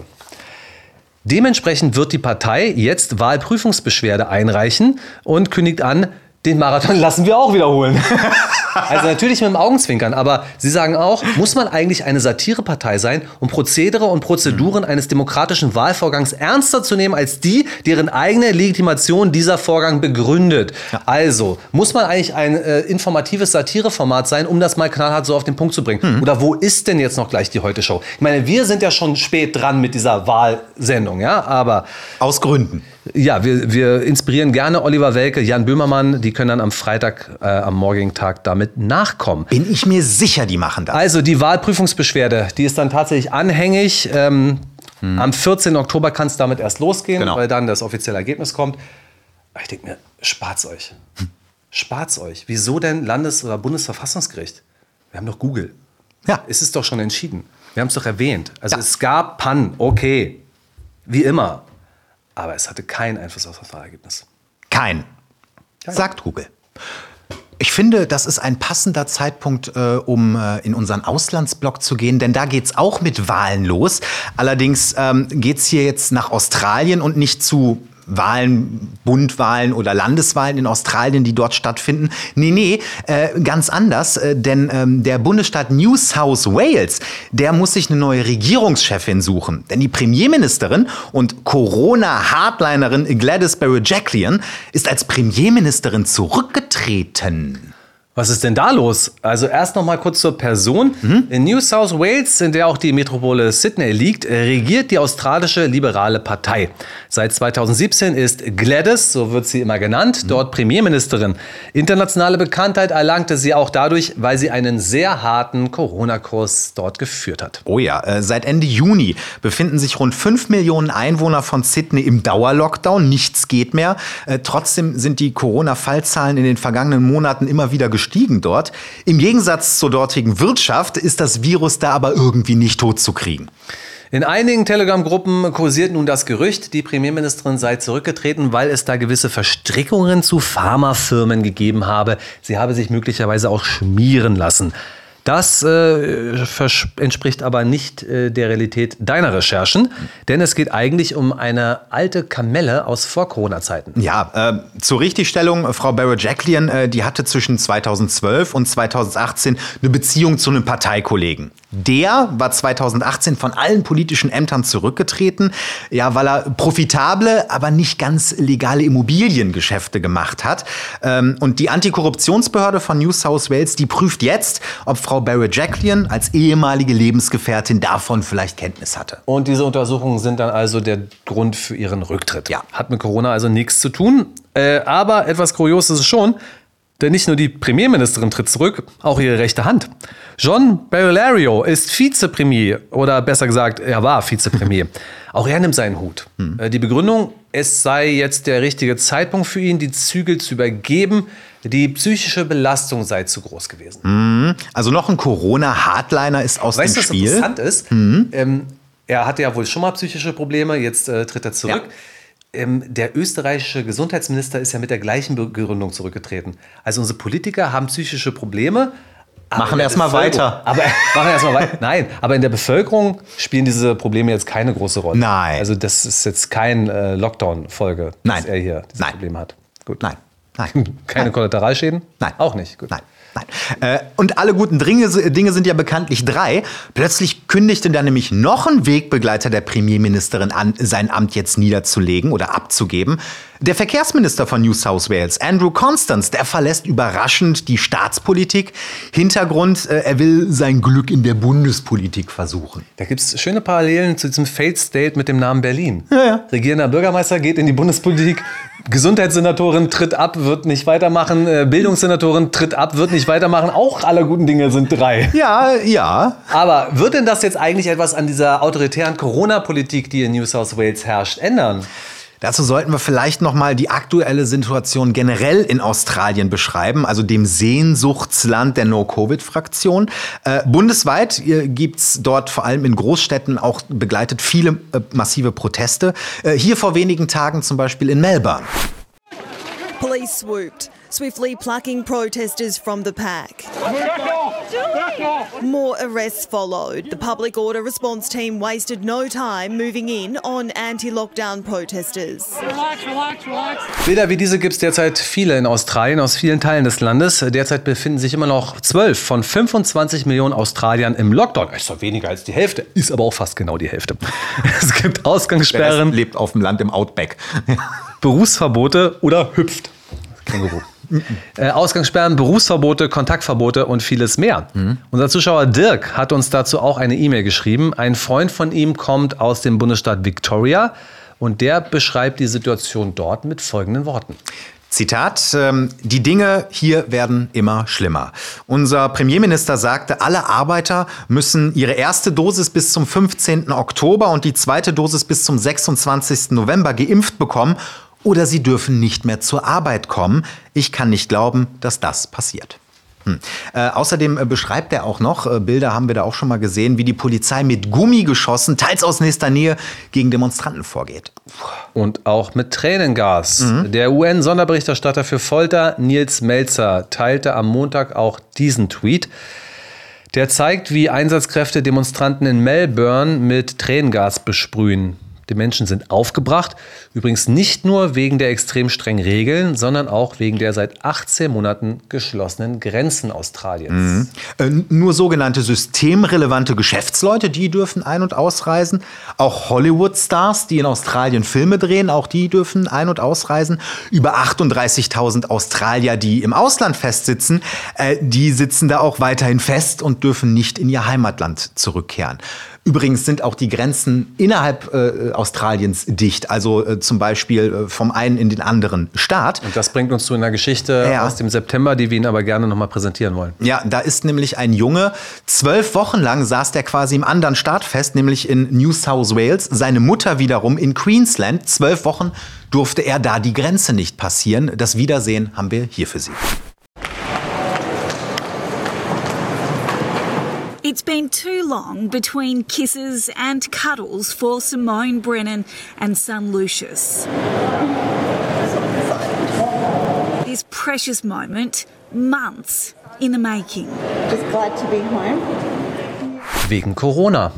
Dementsprechend wird die Partei jetzt Wahlprüfungsbeschwerde einreichen und kündigt an, den Marathon lassen wir auch wiederholen. Also natürlich mit dem Augenzwinkern, aber Sie sagen auch, muss man eigentlich eine Satirepartei sein, um Prozedere und Prozeduren eines demokratischen Wahlvorgangs ernster zu nehmen als die, deren eigene Legitimation dieser Vorgang begründet. Ja. Also, muss man eigentlich ein informatives Satireformat sein, um das mal knallhart so auf den Punkt zu bringen? Oder wo ist denn jetzt noch gleich die Heute-Show? Ich meine, wir sind ja schon spät dran mit dieser Wahlsendung, ja, aber... Aus Gründen. Ja, wir inspirieren gerne Oliver Welke, Jan Böhmermann, die können dann am Freitag, am morgigen Tag damit nachkommen. Bin ich mir sicher, die machen das. Also die Wahlprüfungsbeschwerde, die ist dann tatsächlich anhängig. Am 14. Oktober kann es damit erst losgehen, weil dann das offizielle Ergebnis kommt. Aber ich denke mir, spart's euch. Spart's euch. Wieso denn Landes- oder Bundesverfassungsgericht? Wir haben doch Google. Ja. Es ist doch schon entschieden. Wir haben es doch erwähnt. Also es gab Pannen, okay. Wie immer. Aber es hatte keinen Einfluss auf das Wahlergebnis. Kein. Sagt Google. Ich finde, das ist ein passender Zeitpunkt, um in unseren Auslandsblock zu gehen, denn da geht's auch mit Wahlen los. Allerdings geht's hier jetzt nach Australien und nicht zu Wahlen, Bundwahlen oder Landeswahlen in Australien, die dort stattfinden. Nee, ganz anders, denn der Bundesstaat New South Wales, der muss sich eine neue Regierungschefin suchen. Denn die Premierministerin und Corona-Hardlinerin Gladys Berejiklian ist als Premierministerin zurückgetreten. Was ist denn da los? Also erst noch mal kurz zur Person. In New South Wales, in der auch die Metropole Sydney liegt, regiert die australische Liberale Partei. Seit 2017 ist Gladys, so wird sie immer genannt, dort Premierministerin. Internationale Bekanntheit erlangte sie auch dadurch, weil sie einen sehr harten Corona-Kurs dort geführt hat. Oh ja, seit Ende Juni befinden sich rund 5 Millionen Einwohner von Sydney im Dauerlockdown. Nichts geht mehr. Trotzdem sind die Corona-Fallzahlen in den vergangenen Monaten immer wieder gestiegen dort. Im Gegensatz zur dortigen Wirtschaft ist das Virus da aber irgendwie nicht totzukriegen. In einigen Telegram-Gruppen kursiert nun das Gerücht, die Premierministerin sei zurückgetreten, weil es da gewisse Verstrickungen zu Pharmafirmen gegeben habe. Sie habe sich möglicherweise auch schmieren lassen. Das entspricht aber nicht der Realität deiner Recherchen, denn es geht eigentlich um eine alte Kamelle aus Vor-Corona-Zeiten. Ja, zur Richtigstellung, Frau Berejiklian, die hatte zwischen 2012 und 2018 eine Beziehung zu einem Parteikollegen. Der war 2018 von allen politischen Ämtern zurückgetreten, ja, weil er profitable, aber nicht ganz legale Immobiliengeschäfte gemacht hat. Und die Antikorruptionsbehörde von New South Wales, die prüft jetzt, ob Frau Berejiklian als ehemalige Lebensgefährtin davon vielleicht Kenntnis hatte. Und diese Untersuchungen sind dann also der Grund für ihren Rücktritt. Ja. Hat mit Corona also nichts zu tun. Aber etwas kurios ist es schon, denn nicht nur die Premierministerin tritt zurück, auch ihre rechte Hand. John Barilaro ist Vizepremier, oder besser gesagt, er war Vizepremier. Auch er nimmt seinen Hut. Die Begründung, es sei jetzt der richtige Zeitpunkt für ihn, die Zügel zu übergeben. Die psychische Belastung sei zu groß gewesen. Also noch ein Corona-Hardliner ist aus dem Spiel. Weißt du, was interessant ist? Er hatte ja wohl schon mal psychische Probleme, jetzt tritt er zurück. Ja. Der österreichische Gesundheitsminister ist ja mit der gleichen Begründung zurückgetreten. Also unsere Politiker haben psychische Probleme. Machen erstmal weiter. Nein, aber in der Bevölkerung spielen diese Probleme jetzt keine große Rolle. Nein. Also das ist jetzt kein Lockdown-Folge, dass er hier dieses Problem hat. Gut. Nein. Keine Kollateralschäden? Nein. Auch nicht? Gut. Nein. Und alle guten Dinge sind ja bekanntlich 3. Plötzlich kündigte dann nämlich noch ein Wegbegleiter der Premierministerin an, sein Amt jetzt niederzulegen oder abzugeben. Der Verkehrsminister von New South Wales, Andrew Constance, der verlässt überraschend die Staatspolitik. Hintergrund, er will sein Glück in der Bundespolitik versuchen. Da gibt es schöne Parallelen zu diesem Failed State mit dem Namen Berlin. Ja. Regierender Bürgermeister geht in die Bundespolitik, Gesundheitssenatorin tritt ab, wird nicht weitermachen, Bildungssenatorin tritt ab, wird nicht weitermachen. Auch aller guten Dinge sind 3. Ja. Aber wird denn das jetzt eigentlich etwas an dieser autoritären Corona-Politik, die in New South Wales herrscht, ändern? Dazu sollten wir vielleicht noch mal die aktuelle Situation generell in Australien beschreiben, also dem Sehnsuchtsland der No-Covid-Fraktion. Bundesweit gibt's dort vor allem in Großstädten auch begleitet viele massive Proteste. Hier vor wenigen Tagen zum Beispiel in Melbourne. Police swooped, swiftly plucking protesters from the pack. More arrests followed. The public order response team wasted no time moving in on anti-lockdown protesters. Bilder wie diese gibt es derzeit viele in Australien, aus vielen Teilen des Landes. Derzeit befinden sich immer noch 12 von 25 Millionen Australiern im Lockdown. Ist doch weniger als die Hälfte, ist aber auch fast genau die Hälfte. Es gibt Ausgangssperren. Lebt auf dem Land im Outback. Berufsverbote oder hüpft. Känguru. Ausgangssperren, Berufsverbote, Kontaktverbote und vieles mehr. Unser Zuschauer Dirk hat uns dazu auch eine E-Mail geschrieben. Ein Freund von ihm kommt aus dem Bundesstaat Victoria und der beschreibt die Situation dort mit folgenden Worten. Zitat, die Dinge hier werden immer schlimmer. Unser Premierminister sagte, alle Arbeiter müssen ihre erste Dosis bis zum 15. Oktober und die zweite Dosis bis zum 26. November geimpft bekommen oder sie dürfen nicht mehr zur Arbeit kommen. Ich kann nicht glauben, dass das passiert. Außerdem beschreibt er auch noch, Bilder haben wir da auch schon mal gesehen, wie die Polizei mit Gummigeschossen, teils aus nächster Nähe, gegen Demonstranten vorgeht. Und auch mit Tränengas. Der UN-Sonderberichterstatter für Folter, Nils Melzer, teilte am Montag auch diesen Tweet. Der zeigt, wie Einsatzkräfte Demonstranten in Melbourne mit Tränengas besprühen. Die Menschen sind aufgebracht, übrigens nicht nur wegen der extrem strengen Regeln, sondern auch wegen der seit 18 Monaten geschlossenen Grenzen Australiens. Nur sogenannte systemrelevante Geschäftsleute, die dürfen ein- und ausreisen. Auch Hollywood-Stars, die in Australien Filme drehen, auch die dürfen ein- und ausreisen. Über 38.000 Australier, die im Ausland festsitzen, die sitzen da auch weiterhin fest und dürfen nicht in ihr Heimatland zurückkehren. Übrigens sind auch die Grenzen innerhalb Australiens dicht, also zum Beispiel vom einen in den anderen Staat. Und das bringt uns zu einer Geschichte aus dem September, die wir Ihnen aber gerne nochmal präsentieren wollen. Ja, da ist nämlich ein Junge, 12 Wochen lang saß der quasi im anderen Staat fest, nämlich in New South Wales. Seine Mutter wiederum in Queensland. 12 Wochen durfte er da die Grenze nicht passieren. Das Wiedersehen haben wir hier für Sie. It's been too long between kisses and cuddles for Simone Brennan and son Lucius. This precious moment, months in the making. Just glad to be home. Wegen Corona.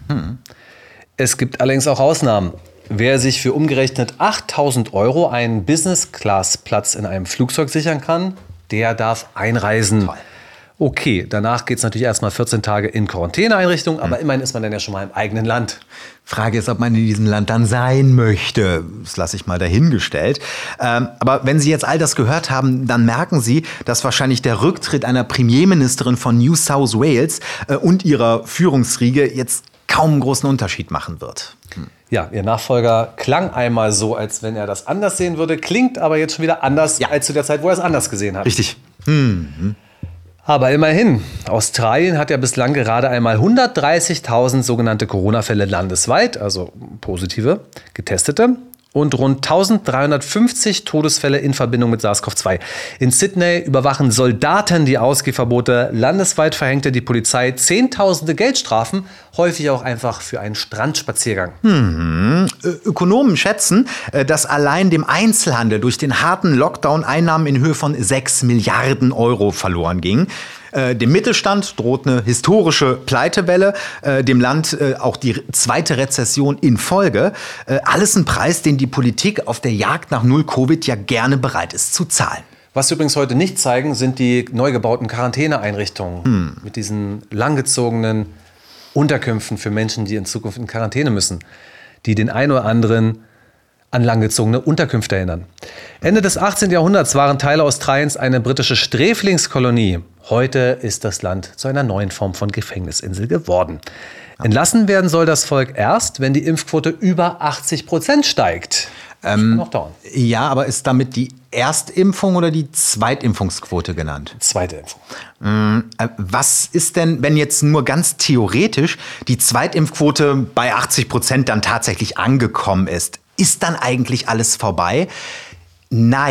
Es gibt allerdings auch Ausnahmen. Wer sich für umgerechnet 8.000 € einen Business-Class-Platz in einem Flugzeug sichern kann, der darf einreisen. Toll. Okay, danach geht es natürlich erstmal 14 Tage in Quarantäneeinrichtung, aber immerhin ist man dann ja schon mal im eigenen Land. Frage ist, ob man in diesem Land dann sein möchte. Das lasse ich mal dahingestellt. Aber wenn Sie jetzt all das gehört haben, dann merken Sie, dass wahrscheinlich der Rücktritt einer Premierministerin von New South Wales und ihrer Führungsriege jetzt kaum einen großen Unterschied machen wird. Ja, Ihr Nachfolger klang einmal so, als wenn er das anders sehen würde, klingt aber jetzt schon wieder anders als zu der Zeit, wo er es anders gesehen hat. Richtig. Aber immerhin, Australien hat ja bislang gerade einmal 130.000 sogenannte Corona-Fälle landesweit, also positive, getestete, und rund 1.350 Todesfälle in Verbindung mit SARS-CoV-2. In Sydney überwachen Soldaten die Ausgehverbote. Landesweit verhängte die Polizei Zehntausende Geldstrafen, häufig auch einfach für einen Strandspaziergang. Ökonomen schätzen, dass allein dem Einzelhandel durch den harten Lockdown Einnahmen in Höhe von 6 Milliarden € verloren gingen. Dem Mittelstand droht eine historische Pleitewelle, dem Land auch die zweite Rezession in Folge. Alles ein Preis, den die Politik auf der Jagd nach Null-Covid ja gerne bereit ist zu zahlen. Was wir übrigens heute nicht zeigen, sind die neu gebauten Quarantäneeinrichtungen mit diesen langgezogenen Unterkünften für Menschen, die in Zukunft in Quarantäne müssen, die den einen oder anderen an langgezogene Unterkünfte erinnern. Ende des 18. Jahrhunderts waren Teile Australiens eine britische Sträflingskolonie. Heute ist das Land zu einer neuen Form von Gefängnisinsel geworden. Entlassen werden soll das Volk erst, wenn die Impfquote über 80% steigt. Das kann noch dauern. Ja, aber ist damit die Erstimpfung oder die Zweitimpfungsquote genannt? Zweite Impfung. Was ist denn, wenn jetzt nur ganz theoretisch die Zweitimpfquote bei 80% dann tatsächlich angekommen ist? Ist dann eigentlich alles vorbei? Nein.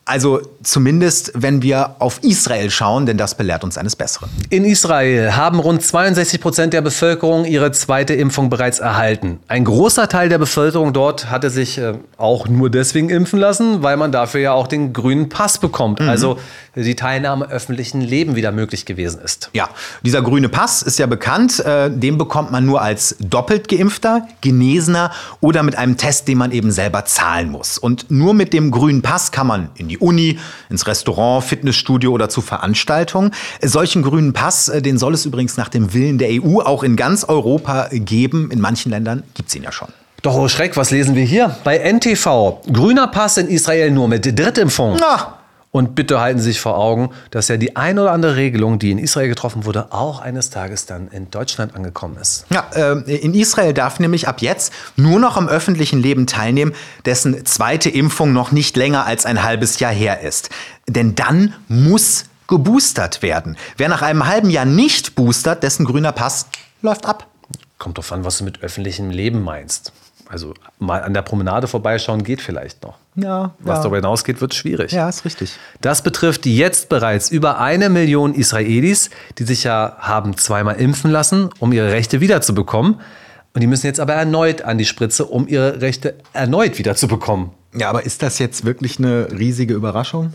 Also zumindest, wenn wir auf Israel schauen, denn das belehrt uns eines Besseren. In Israel haben rund 62% der Bevölkerung ihre zweite Impfung bereits erhalten. Ein großer Teil der Bevölkerung dort hatte sich auch nur deswegen impfen lassen, weil man dafür ja auch den grünen Pass bekommt. Also die Teilnahme am öffentlichen Leben wieder möglich gewesen ist. Ja, dieser grüne Pass ist ja bekannt. Den bekommt man nur als doppelt Geimpfter, Genesener oder mit einem Test, den man eben selber zahlen muss. Und nur mit dem grünen Pass kann man in die Uni, ins Restaurant, Fitnessstudio oder zu Veranstaltungen. Solchen grünen Pass, den soll es übrigens nach dem Willen der EU auch in ganz Europa geben. In manchen Ländern gibt es ihn ja schon. Doch, oh Schreck, was lesen wir hier? Bei NTV. Grüner Pass in Israel nur mit Drittimpfung. Na. Und bitte halten Sie sich vor Augen, dass ja die ein oder andere Regelung, die in Israel getroffen wurde, auch eines Tages dann in Deutschland angekommen ist. Ja, in Israel darf nämlich ab jetzt nur noch am öffentlichen Leben teilnehmen, dessen zweite Impfung noch nicht länger als ein halbes Jahr her ist. Denn dann muss geboostert werden. Wer nach einem halben Jahr nicht boostert, dessen grüner Pass läuft ab. Kommt drauf an, was du mit öffentlichem Leben meinst. Also mal an der Promenade vorbeischauen geht vielleicht noch. Ja, was darüber hinausgeht, wird schwierig. Ja, ist richtig. Das betrifft jetzt bereits über 1 Million Israelis, die sich ja haben zweimal impfen lassen, um ihre Rechte wiederzubekommen. Und die müssen jetzt aber erneut an die Spritze, um ihre Rechte erneut wiederzubekommen. Ja, aber ist das jetzt wirklich eine riesige Überraschung?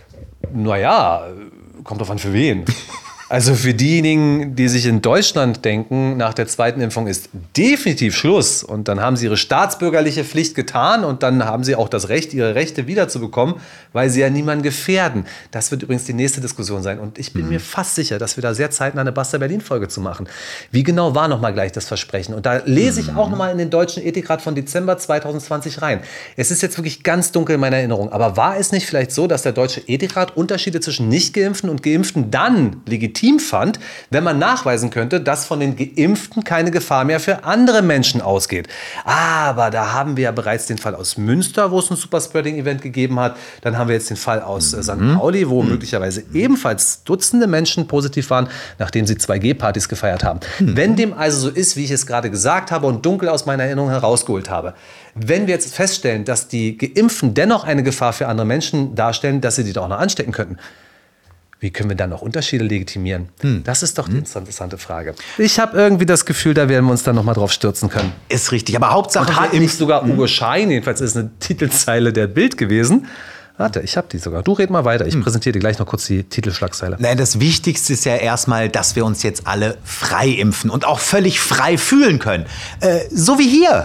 Naja, kommt drauf an für wen. Also für diejenigen, die sich in Deutschland denken, nach der zweiten Impfung ist definitiv Schluss. Und dann haben sie ihre staatsbürgerliche Pflicht getan und dann haben sie auch das Recht, ihre Rechte wiederzubekommen, weil sie ja niemanden gefährden. Das wird übrigens die nächste Diskussion sein. Und ich bin mir fast sicher, dass wir da sehr zeitnah eine Basta-Berlin-Folge zu machen. Wie genau war nochmal gleich das Versprechen? Und da lese ich auch nochmal in den Deutschen Ethikrat von Dezember 2020 rein. Es ist jetzt wirklich ganz dunkel in meiner Erinnerung. Aber war es nicht vielleicht so, dass der Deutsche Ethikrat Unterschiede zwischen Nicht-Geimpften und Geimpften dann legitim fand, wenn man nachweisen könnte, dass von den Geimpften keine Gefahr mehr für andere Menschen ausgeht. Aber da haben wir ja bereits den Fall aus Münster, wo es ein Superspreading-Event gegeben hat. Dann haben wir jetzt den Fall aus St. Pauli, wo möglicherweise ebenfalls Dutzende Menschen positiv waren, nachdem sie 2G-Partys gefeiert haben. Wenn dem also so ist, wie ich es gerade gesagt habe und dunkel aus meiner Erinnerung herausgeholt habe, wenn wir jetzt feststellen, dass die Geimpften dennoch eine Gefahr für andere Menschen darstellen, dass sie die doch noch anstecken könnten, wie können wir dann noch Unterschiede legitimieren? Das ist doch die interessante Frage. Ich habe irgendwie das Gefühl, da werden wir uns dann noch mal drauf stürzen können. Ist richtig, aber Hauptsache... Und hat nicht sogar Ugo Schein, jedenfalls ist eine Titelzeile der Bild gewesen. Warte, ich habe die sogar. Du red mal weiter. Ich präsentiere dir gleich noch kurz die Titelschlagzeile. Nein, das Wichtigste ist ja erstmal, dass wir uns jetzt alle frei impfen und auch völlig frei fühlen können. So wie hier.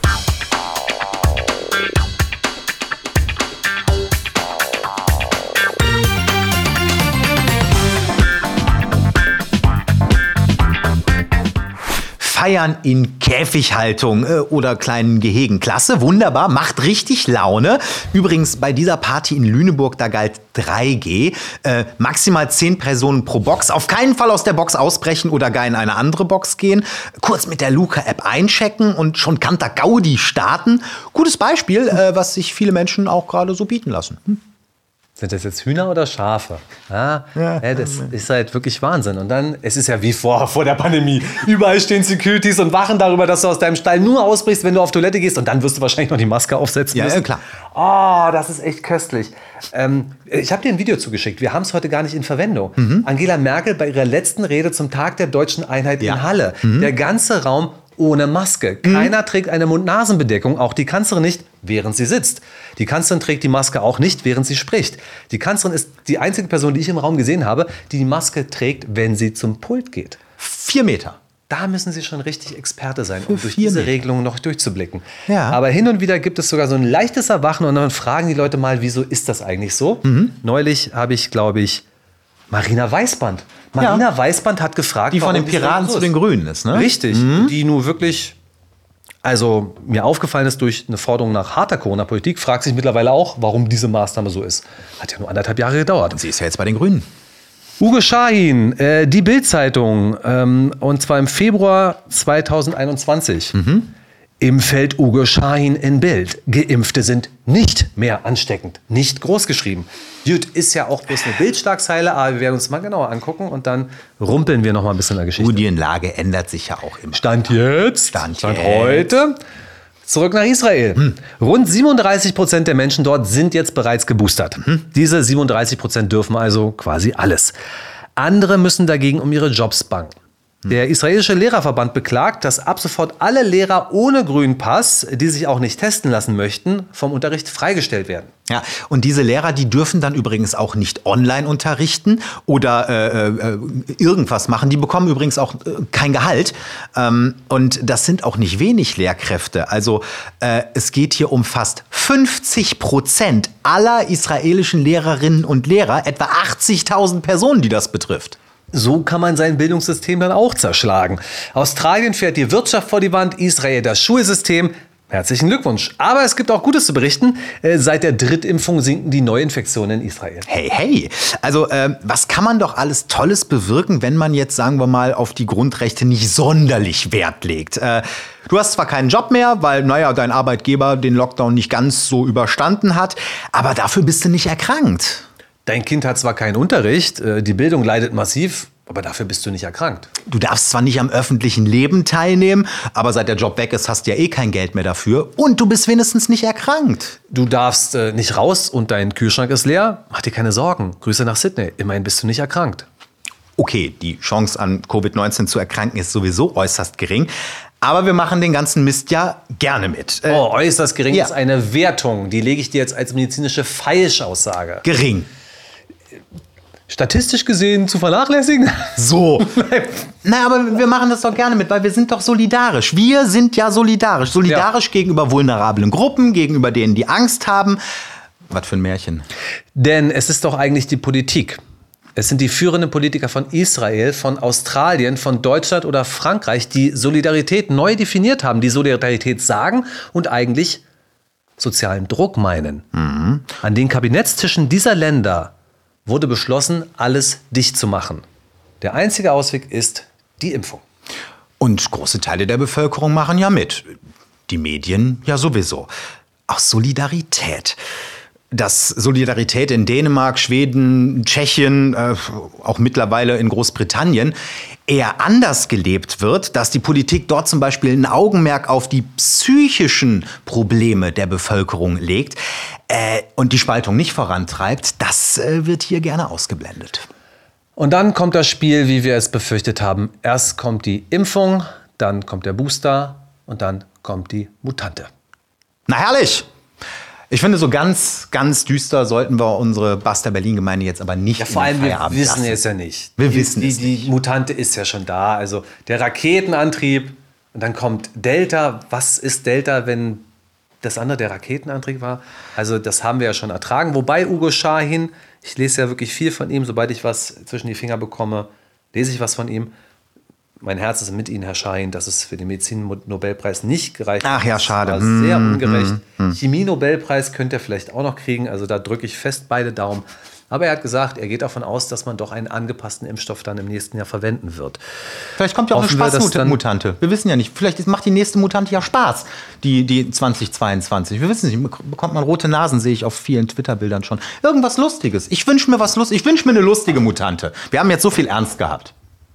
Feiern in Käfighaltung oder kleinen Gehegen. Klasse, wunderbar, macht richtig Laune. Übrigens, bei dieser Party in Lüneburg, da galt 3G. Maximal 10 Personen pro Box. Auf keinen Fall aus der Box ausbrechen oder gar in eine andere Box gehen. Kurz mit der Luca-App einchecken und schon Kanta Gaudi starten. Gutes Beispiel, was sich viele Menschen auch gerade so bieten lassen. Sind das jetzt Hühner oder Schafe? Das ist halt wirklich Wahnsinn. Und dann, es ist ja wie vor der Pandemie. Überall stehen Securities und wachen darüber, dass du aus deinem Stall nur ausbrichst, wenn du auf Toilette gehst. Und dann wirst du wahrscheinlich noch die Maske aufsetzen müssen. Ja, klar. Oh, das ist echt köstlich. Ich habe dir ein Video zugeschickt. Wir haben es heute gar nicht in Verwendung. Angela Merkel bei ihrer letzten Rede zum Tag der Deutschen Einheit in Halle. Der ganze Raum ohne Maske. Keiner trägt eine Mund-Nasen-Bedeckung, auch die Kanzlerin nicht, während sie sitzt. Die Kanzlerin trägt die Maske auch nicht, während sie spricht. Die Kanzlerin ist die einzige Person, die ich im Raum gesehen habe, die die Maske trägt, wenn sie zum Pult geht. 4 Meter. Da müssen Sie schon richtig Experte sein, um durch diese Regelungen noch durchzublicken. Ja. Aber hin und wieder gibt es sogar so ein leichtes Erwachen und dann fragen die Leute mal, wieso ist das eigentlich so? Neulich habe ich, glaube ich, Marina Weißband. Marina Weißband hat gefragt, die von den Piraten zu den Grünen ist, ne? Richtig, die nur wirklich, also mir aufgefallen ist durch eine Forderung nach harter Corona-Politik, fragt sich mittlerweile auch, warum diese Maßnahme so ist. Hat ja nur 1,5 Jahre gedauert. Und sie ist ja jetzt bei den Grünen. Ugo Shahin, die Bild-Zeitung, und zwar im Februar 2021. Im Feld Ugo Shahin in Bild. Geimpfte sind nicht mehr ansteckend. Nicht groß geschrieben. Gut, ist ja auch bloß eine Bildschlagzeile, aber wir werden uns mal genauer angucken und dann rumpeln wir noch mal ein bisschen in der Geschichte. Studienlage ändert sich ja auch immer. Stand jetzt, Stand heute. Zurück nach Israel. Rund 37% der Menschen dort sind jetzt bereits geboostert. Diese 37% dürfen also quasi alles. Andere müssen dagegen um ihre Jobs bangen. Der israelische Lehrerverband beklagt, dass ab sofort alle Lehrer ohne grünen Pass, die sich auch nicht testen lassen möchten, vom Unterricht freigestellt werden. Ja, und diese Lehrer, die dürfen dann übrigens auch nicht online unterrichten oder irgendwas machen. Die bekommen übrigens auch kein Gehalt. Und das sind auch nicht wenig Lehrkräfte. Also es geht hier um fast 50% aller israelischen Lehrerinnen und Lehrer, etwa 80.000 Personen, die das betrifft. So kann man sein Bildungssystem dann auch zerschlagen. Australien fährt die Wirtschaft vor die Wand, Israel das Schulsystem. Herzlichen Glückwunsch. Aber es gibt auch Gutes zu berichten. Seit der Drittimpfung sinken die Neuinfektionen in Israel. Hey. Also was kann man doch alles Tolles bewirken, wenn man jetzt, sagen wir mal, auf die Grundrechte nicht sonderlich Wert legt? Du hast zwar keinen Job mehr, weil, dein Arbeitgeber den Lockdown nicht ganz so überstanden hat, aber dafür bist du nicht erkrankt. Dein Kind hat zwar keinen Unterricht, die Bildung leidet massiv, aber dafür bist du nicht erkrankt. Du darfst zwar nicht am öffentlichen Leben teilnehmen, aber seit der Job weg ist, hast du ja kein Geld mehr dafür. Und du bist wenigstens nicht erkrankt. Du darfst nicht raus und dein Kühlschrank ist leer. Mach dir keine Sorgen. Grüße nach Sydney. Immerhin bist du nicht erkrankt. Okay, die Chance an Covid-19 zu erkranken ist sowieso äußerst gering. Aber wir machen den ganzen Mist ja gerne mit. Äußerst gering ist eine Wertung. Die lege ich dir jetzt als medizinische Falschaussage. Gering. Statistisch gesehen zu vernachlässigen? So. Aber wir machen das doch gerne mit, weil wir sind doch solidarisch. Wir sind ja solidarisch. Solidarisch gegenüber vulnerablen Gruppen, gegenüber denen, die Angst haben. Was für ein Märchen. Denn es ist doch eigentlich die Politik. Es sind die führenden Politiker von Israel, von Australien, von Deutschland oder Frankreich, die Solidarität neu definiert haben, die Solidarität sagen und eigentlich sozialen Druck meinen. An den Kabinettstischen dieser Länder wurde beschlossen, alles dicht zu machen. Der einzige Ausweg ist die Impfung. Und große Teile der Bevölkerung machen ja mit. Die Medien ja sowieso. Aus Solidarität. Dass Solidarität in Dänemark, Schweden, Tschechien, auch mittlerweile in Großbritannien eher anders gelebt wird, dass die Politik dort zum Beispiel ein Augenmerk auf die psychischen Probleme der Bevölkerung legt und die Spaltung nicht vorantreibt, das wird hier gerne ausgeblendet. Und dann kommt das Spiel, wie wir es befürchtet haben. Erst kommt die Impfung, dann kommt der Booster und dann kommt die Mutante. Na herrlich! Ich finde, so ganz, ganz düster sollten wir unsere Basta Berlin-Gemeinde jetzt aber nicht. Ja, vor allem, wir wissen lassen. es ja nicht. Wir wissen es nicht. Die Mutante ist ja schon da. Also der Raketenantrieb und dann kommt Delta. Was ist Delta, wenn das andere der Raketenantrieb war? Also das haben wir ja schon ertragen. Wobei Ugo Şahin, ich lese ja wirklich viel von ihm. Sobald ich was zwischen die Finger bekomme, lese ich was von ihm. Mein Herz ist mit Ihnen, Herr Şahin, dass es für den Medizin-Nobelpreis nicht gereicht hat. Ach ja, schade. Das war sehr ungerecht. Chemie-Nobelpreis könnte er vielleicht auch noch kriegen. Also da drücke ich fest beide Daumen. Aber er hat gesagt, er geht davon aus, dass man doch einen angepassten Impfstoff dann im nächsten Jahr verwenden wird. Vielleicht kommt ja auch eine Spaßmutante. Wir wissen ja nicht. Vielleicht macht die nächste Mutante ja Spaß, die 2022. Wir wissen nicht. Bekommt man rote Nasen, sehe ich auf vielen Twitter-Bildern schon. Irgendwas Lustiges. Ich wünsche mir was Lustiges. Ich wünsche mir eine lustige Mutante. Wir haben jetzt so viel Ernst gehabt.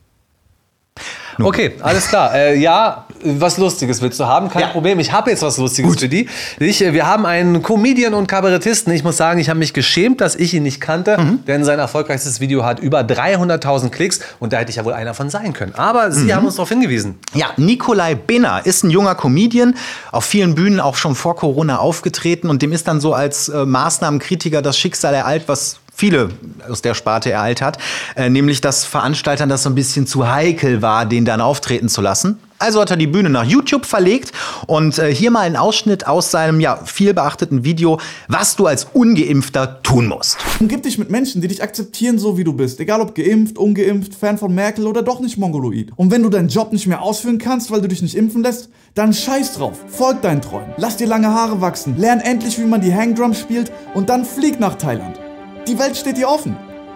Okay, alles klar. Ja, was Lustiges willst du haben? Kein Problem. Ich habe jetzt was Lustiges für dich. Wir haben einen Comedian und Kabarettisten. Ich muss sagen, ich habe mich geschämt, dass ich ihn nicht kannte, denn sein erfolgreichstes Video hat über 300.000 Klicks und da hätte ich ja wohl einer von sein können. Aber Sie haben uns darauf hingewiesen. Ja, Nikolai Binner ist ein junger Comedian, auf vielen Bühnen auch schon vor Corona aufgetreten und dem ist dann so als Maßnahmenkritiker das Schicksal ereilt, was viele aus der Sparte ereilt hat, nämlich dass Veranstaltern das so ein bisschen zu heikel war, den dann auftreten zu lassen. Also hat er die Bühne nach YouTube verlegt und hier mal ein Ausschnitt aus seinem viel beachteten Video, was du als Ungeimpfter tun musst. Umgib dich mit Menschen, die dich akzeptieren, so wie du bist. Egal ob geimpft, ungeimpft, Fan von Merkel oder doch nicht Mongoloid. Und wenn du deinen Job nicht mehr ausführen kannst, weil du dich nicht impfen lässt, dann scheiß drauf. Folg deinen Träumen. Lass dir lange Haare wachsen. Lern endlich, wie man die Hangdrum spielt und dann flieg nach Thailand. Die Welt steht dir offen.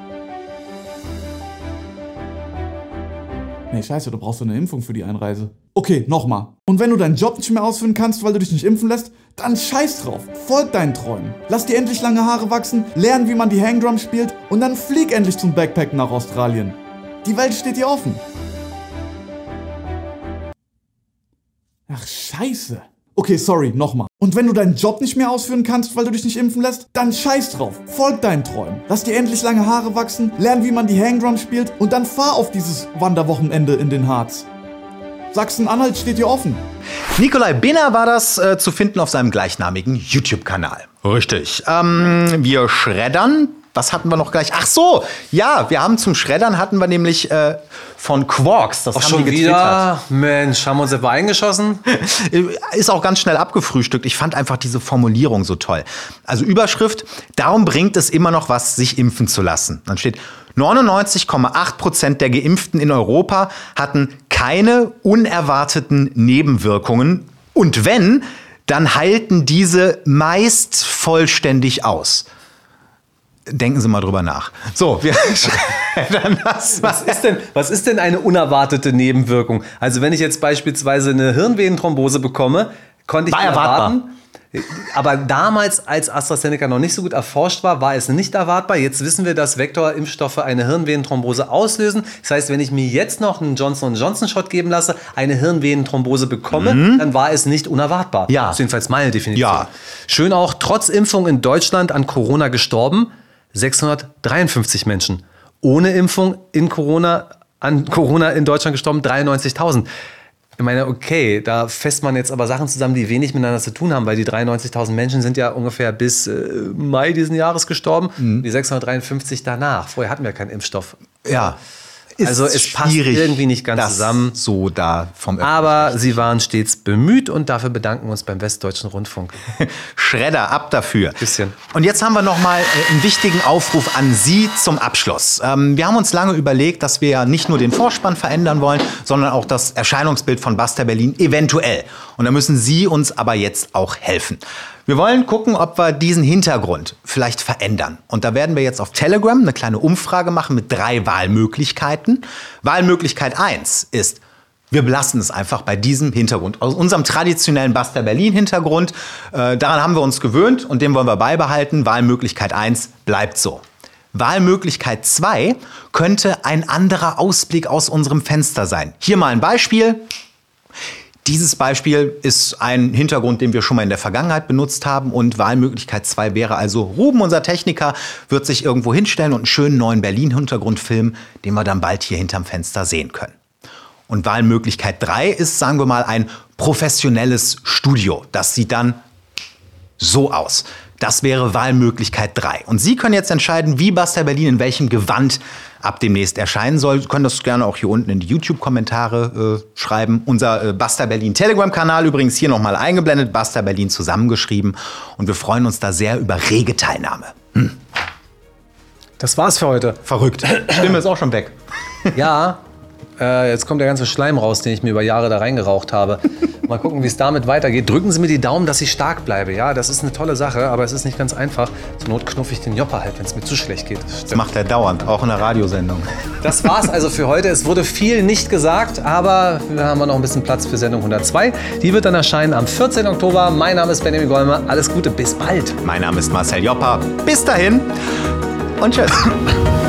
Nee, scheiße, du brauchst so eine Impfung für die Einreise. Okay, nochmal. Und wenn du deinen Job nicht mehr ausführen kannst, weil du dich nicht impfen lässt, dann scheiß drauf. Folg deinen Träumen. Lass dir endlich lange Haare wachsen, lern, wie man die Hangdrum spielt und dann flieg endlich zum Backpacken nach Australien. Die Welt steht dir offen. Ach, scheiße. Okay, sorry, nochmal. Und wenn du deinen Job nicht mehr ausführen kannst, weil du dich nicht impfen lässt, dann scheiß drauf. Folg deinen Träumen. Lass dir endlich lange Haare wachsen, lern, wie man die Hangdrum spielt und dann fahr auf dieses Wanderwochenende in den Harz. Sachsen-Anhalt steht dir offen. Nikolai Binner war das zu finden auf seinem gleichnamigen YouTube-Kanal. Richtig. Wir schreddern. Was hatten wir noch gleich? Ach so, ja, wir haben zum Schreddern hatten wir nämlich von Quarks. Das Auch haben schon die wieder? Mensch, haben wir uns etwa eingeschossen? Ist auch ganz schnell abgefrühstückt. Ich fand einfach diese Formulierung so toll. Also Überschrift, darum bringt es immer noch was, sich impfen zu lassen. Dann steht, 99,8% der Geimpften in Europa hatten keine unerwarteten Nebenwirkungen. Und wenn, dann heilten diese meist vollständig aus. Denken Sie mal drüber nach. So, wir schreddern das. Was ist denn eine unerwartete Nebenwirkung? Also wenn ich jetzt beispielsweise eine Hirnvenenthrombose bekomme, konnte ich erwarten. Aber damals, als AstraZeneca noch nicht so gut erforscht war, war es nicht erwartbar. Jetzt wissen wir, dass Vektorimpfstoffe eine Hirnvenenthrombose auslösen. Das heißt, wenn ich mir jetzt noch einen Johnson-&Johnson-Shot geben lasse, eine Hirnvenenthrombose bekomme, dann war es nicht unerwartbar. Ja. Das ist jedenfalls meine Definition. Ja. Schön auch, trotz Impfung in Deutschland an Corona gestorben, 653 Menschen. Ohne Impfung an Corona in Deutschland gestorben, 93.000. Ich meine, okay, da fässt man jetzt aber Sachen zusammen, die wenig miteinander zu tun haben, weil die 93.000 Menschen sind ja ungefähr bis Mai diesen Jahres gestorben, die 653 danach. Vorher hatten wir keinen Impfstoff. Ja. Also es passt irgendwie nicht ganz zusammen. So da vom Aber sie waren stets bemüht und dafür bedanken wir uns beim Westdeutschen Rundfunk. Schredder, ab dafür. Bisschen. Und jetzt haben wir noch mal einen wichtigen Aufruf an Sie zum Abschluss. Wir haben uns lange überlegt, dass wir ja nicht nur den Vorspann verändern wollen, sondern auch das Erscheinungsbild von Buster Berlin eventuell. Und da müssen Sie uns aber jetzt auch helfen. Wir wollen gucken, ob wir diesen Hintergrund vielleicht verändern. Und da werden wir jetzt auf Telegram eine kleine Umfrage machen mit 3 Wahlmöglichkeiten. Wahlmöglichkeit 1 ist, wir belassen es einfach bei diesem Hintergrund. Aus unserem traditionellen Buster Berlin Hintergrund. Daran haben wir uns gewöhnt und den wollen wir beibehalten. Wahlmöglichkeit 1 bleibt so. Wahlmöglichkeit 2 könnte ein anderer Ausblick aus unserem Fenster sein. Hier mal ein Beispiel. Dieses Beispiel ist ein Hintergrund, den wir schon mal in der Vergangenheit benutzt haben. Und Wahlmöglichkeit 2 wäre also, Ruben, unser Techniker, wird sich irgendwo hinstellen und einen schönen neuen Berlin-Hintergrund filmen, den wir dann bald hier hinterm Fenster sehen können. Und Wahlmöglichkeit 3 ist, sagen wir mal, ein professionelles Studio. Das sieht dann so aus. Das wäre Wahlmöglichkeit 3. Und Sie können jetzt entscheiden, wie Buster Berlin in welchem Gewand ab demnächst erscheinen soll. Sie können das gerne auch hier unten in die YouTube-Kommentare schreiben. Unser Buster Berlin Telegram-Kanal übrigens hier nochmal eingeblendet. Buster Berlin zusammengeschrieben. Und wir freuen uns da sehr über rege Teilnahme. Das war's für heute. Verrückt. Stimme ist auch schon weg. Ja, jetzt kommt der ganze Schleim raus, den ich mir über Jahre da reingeraucht habe. Mal gucken, wie es damit weitergeht. Drücken Sie mir die Daumen, dass ich stark bleibe. Ja, das ist eine tolle Sache, aber es ist nicht ganz einfach. Zur Not knuffe ich den Jopper halt, wenn es mir zu schlecht geht. Das macht er dauernd, auch in der Radiosendung. Das war's also für heute. Es wurde viel nicht gesagt, aber wir haben noch ein bisschen Platz für Sendung 102. Die wird dann erscheinen am 14. Oktober. Mein Name ist Benjamin Golmer. Alles Gute, bis bald. Mein Name ist Marcel Joppa. Bis dahin und tschüss.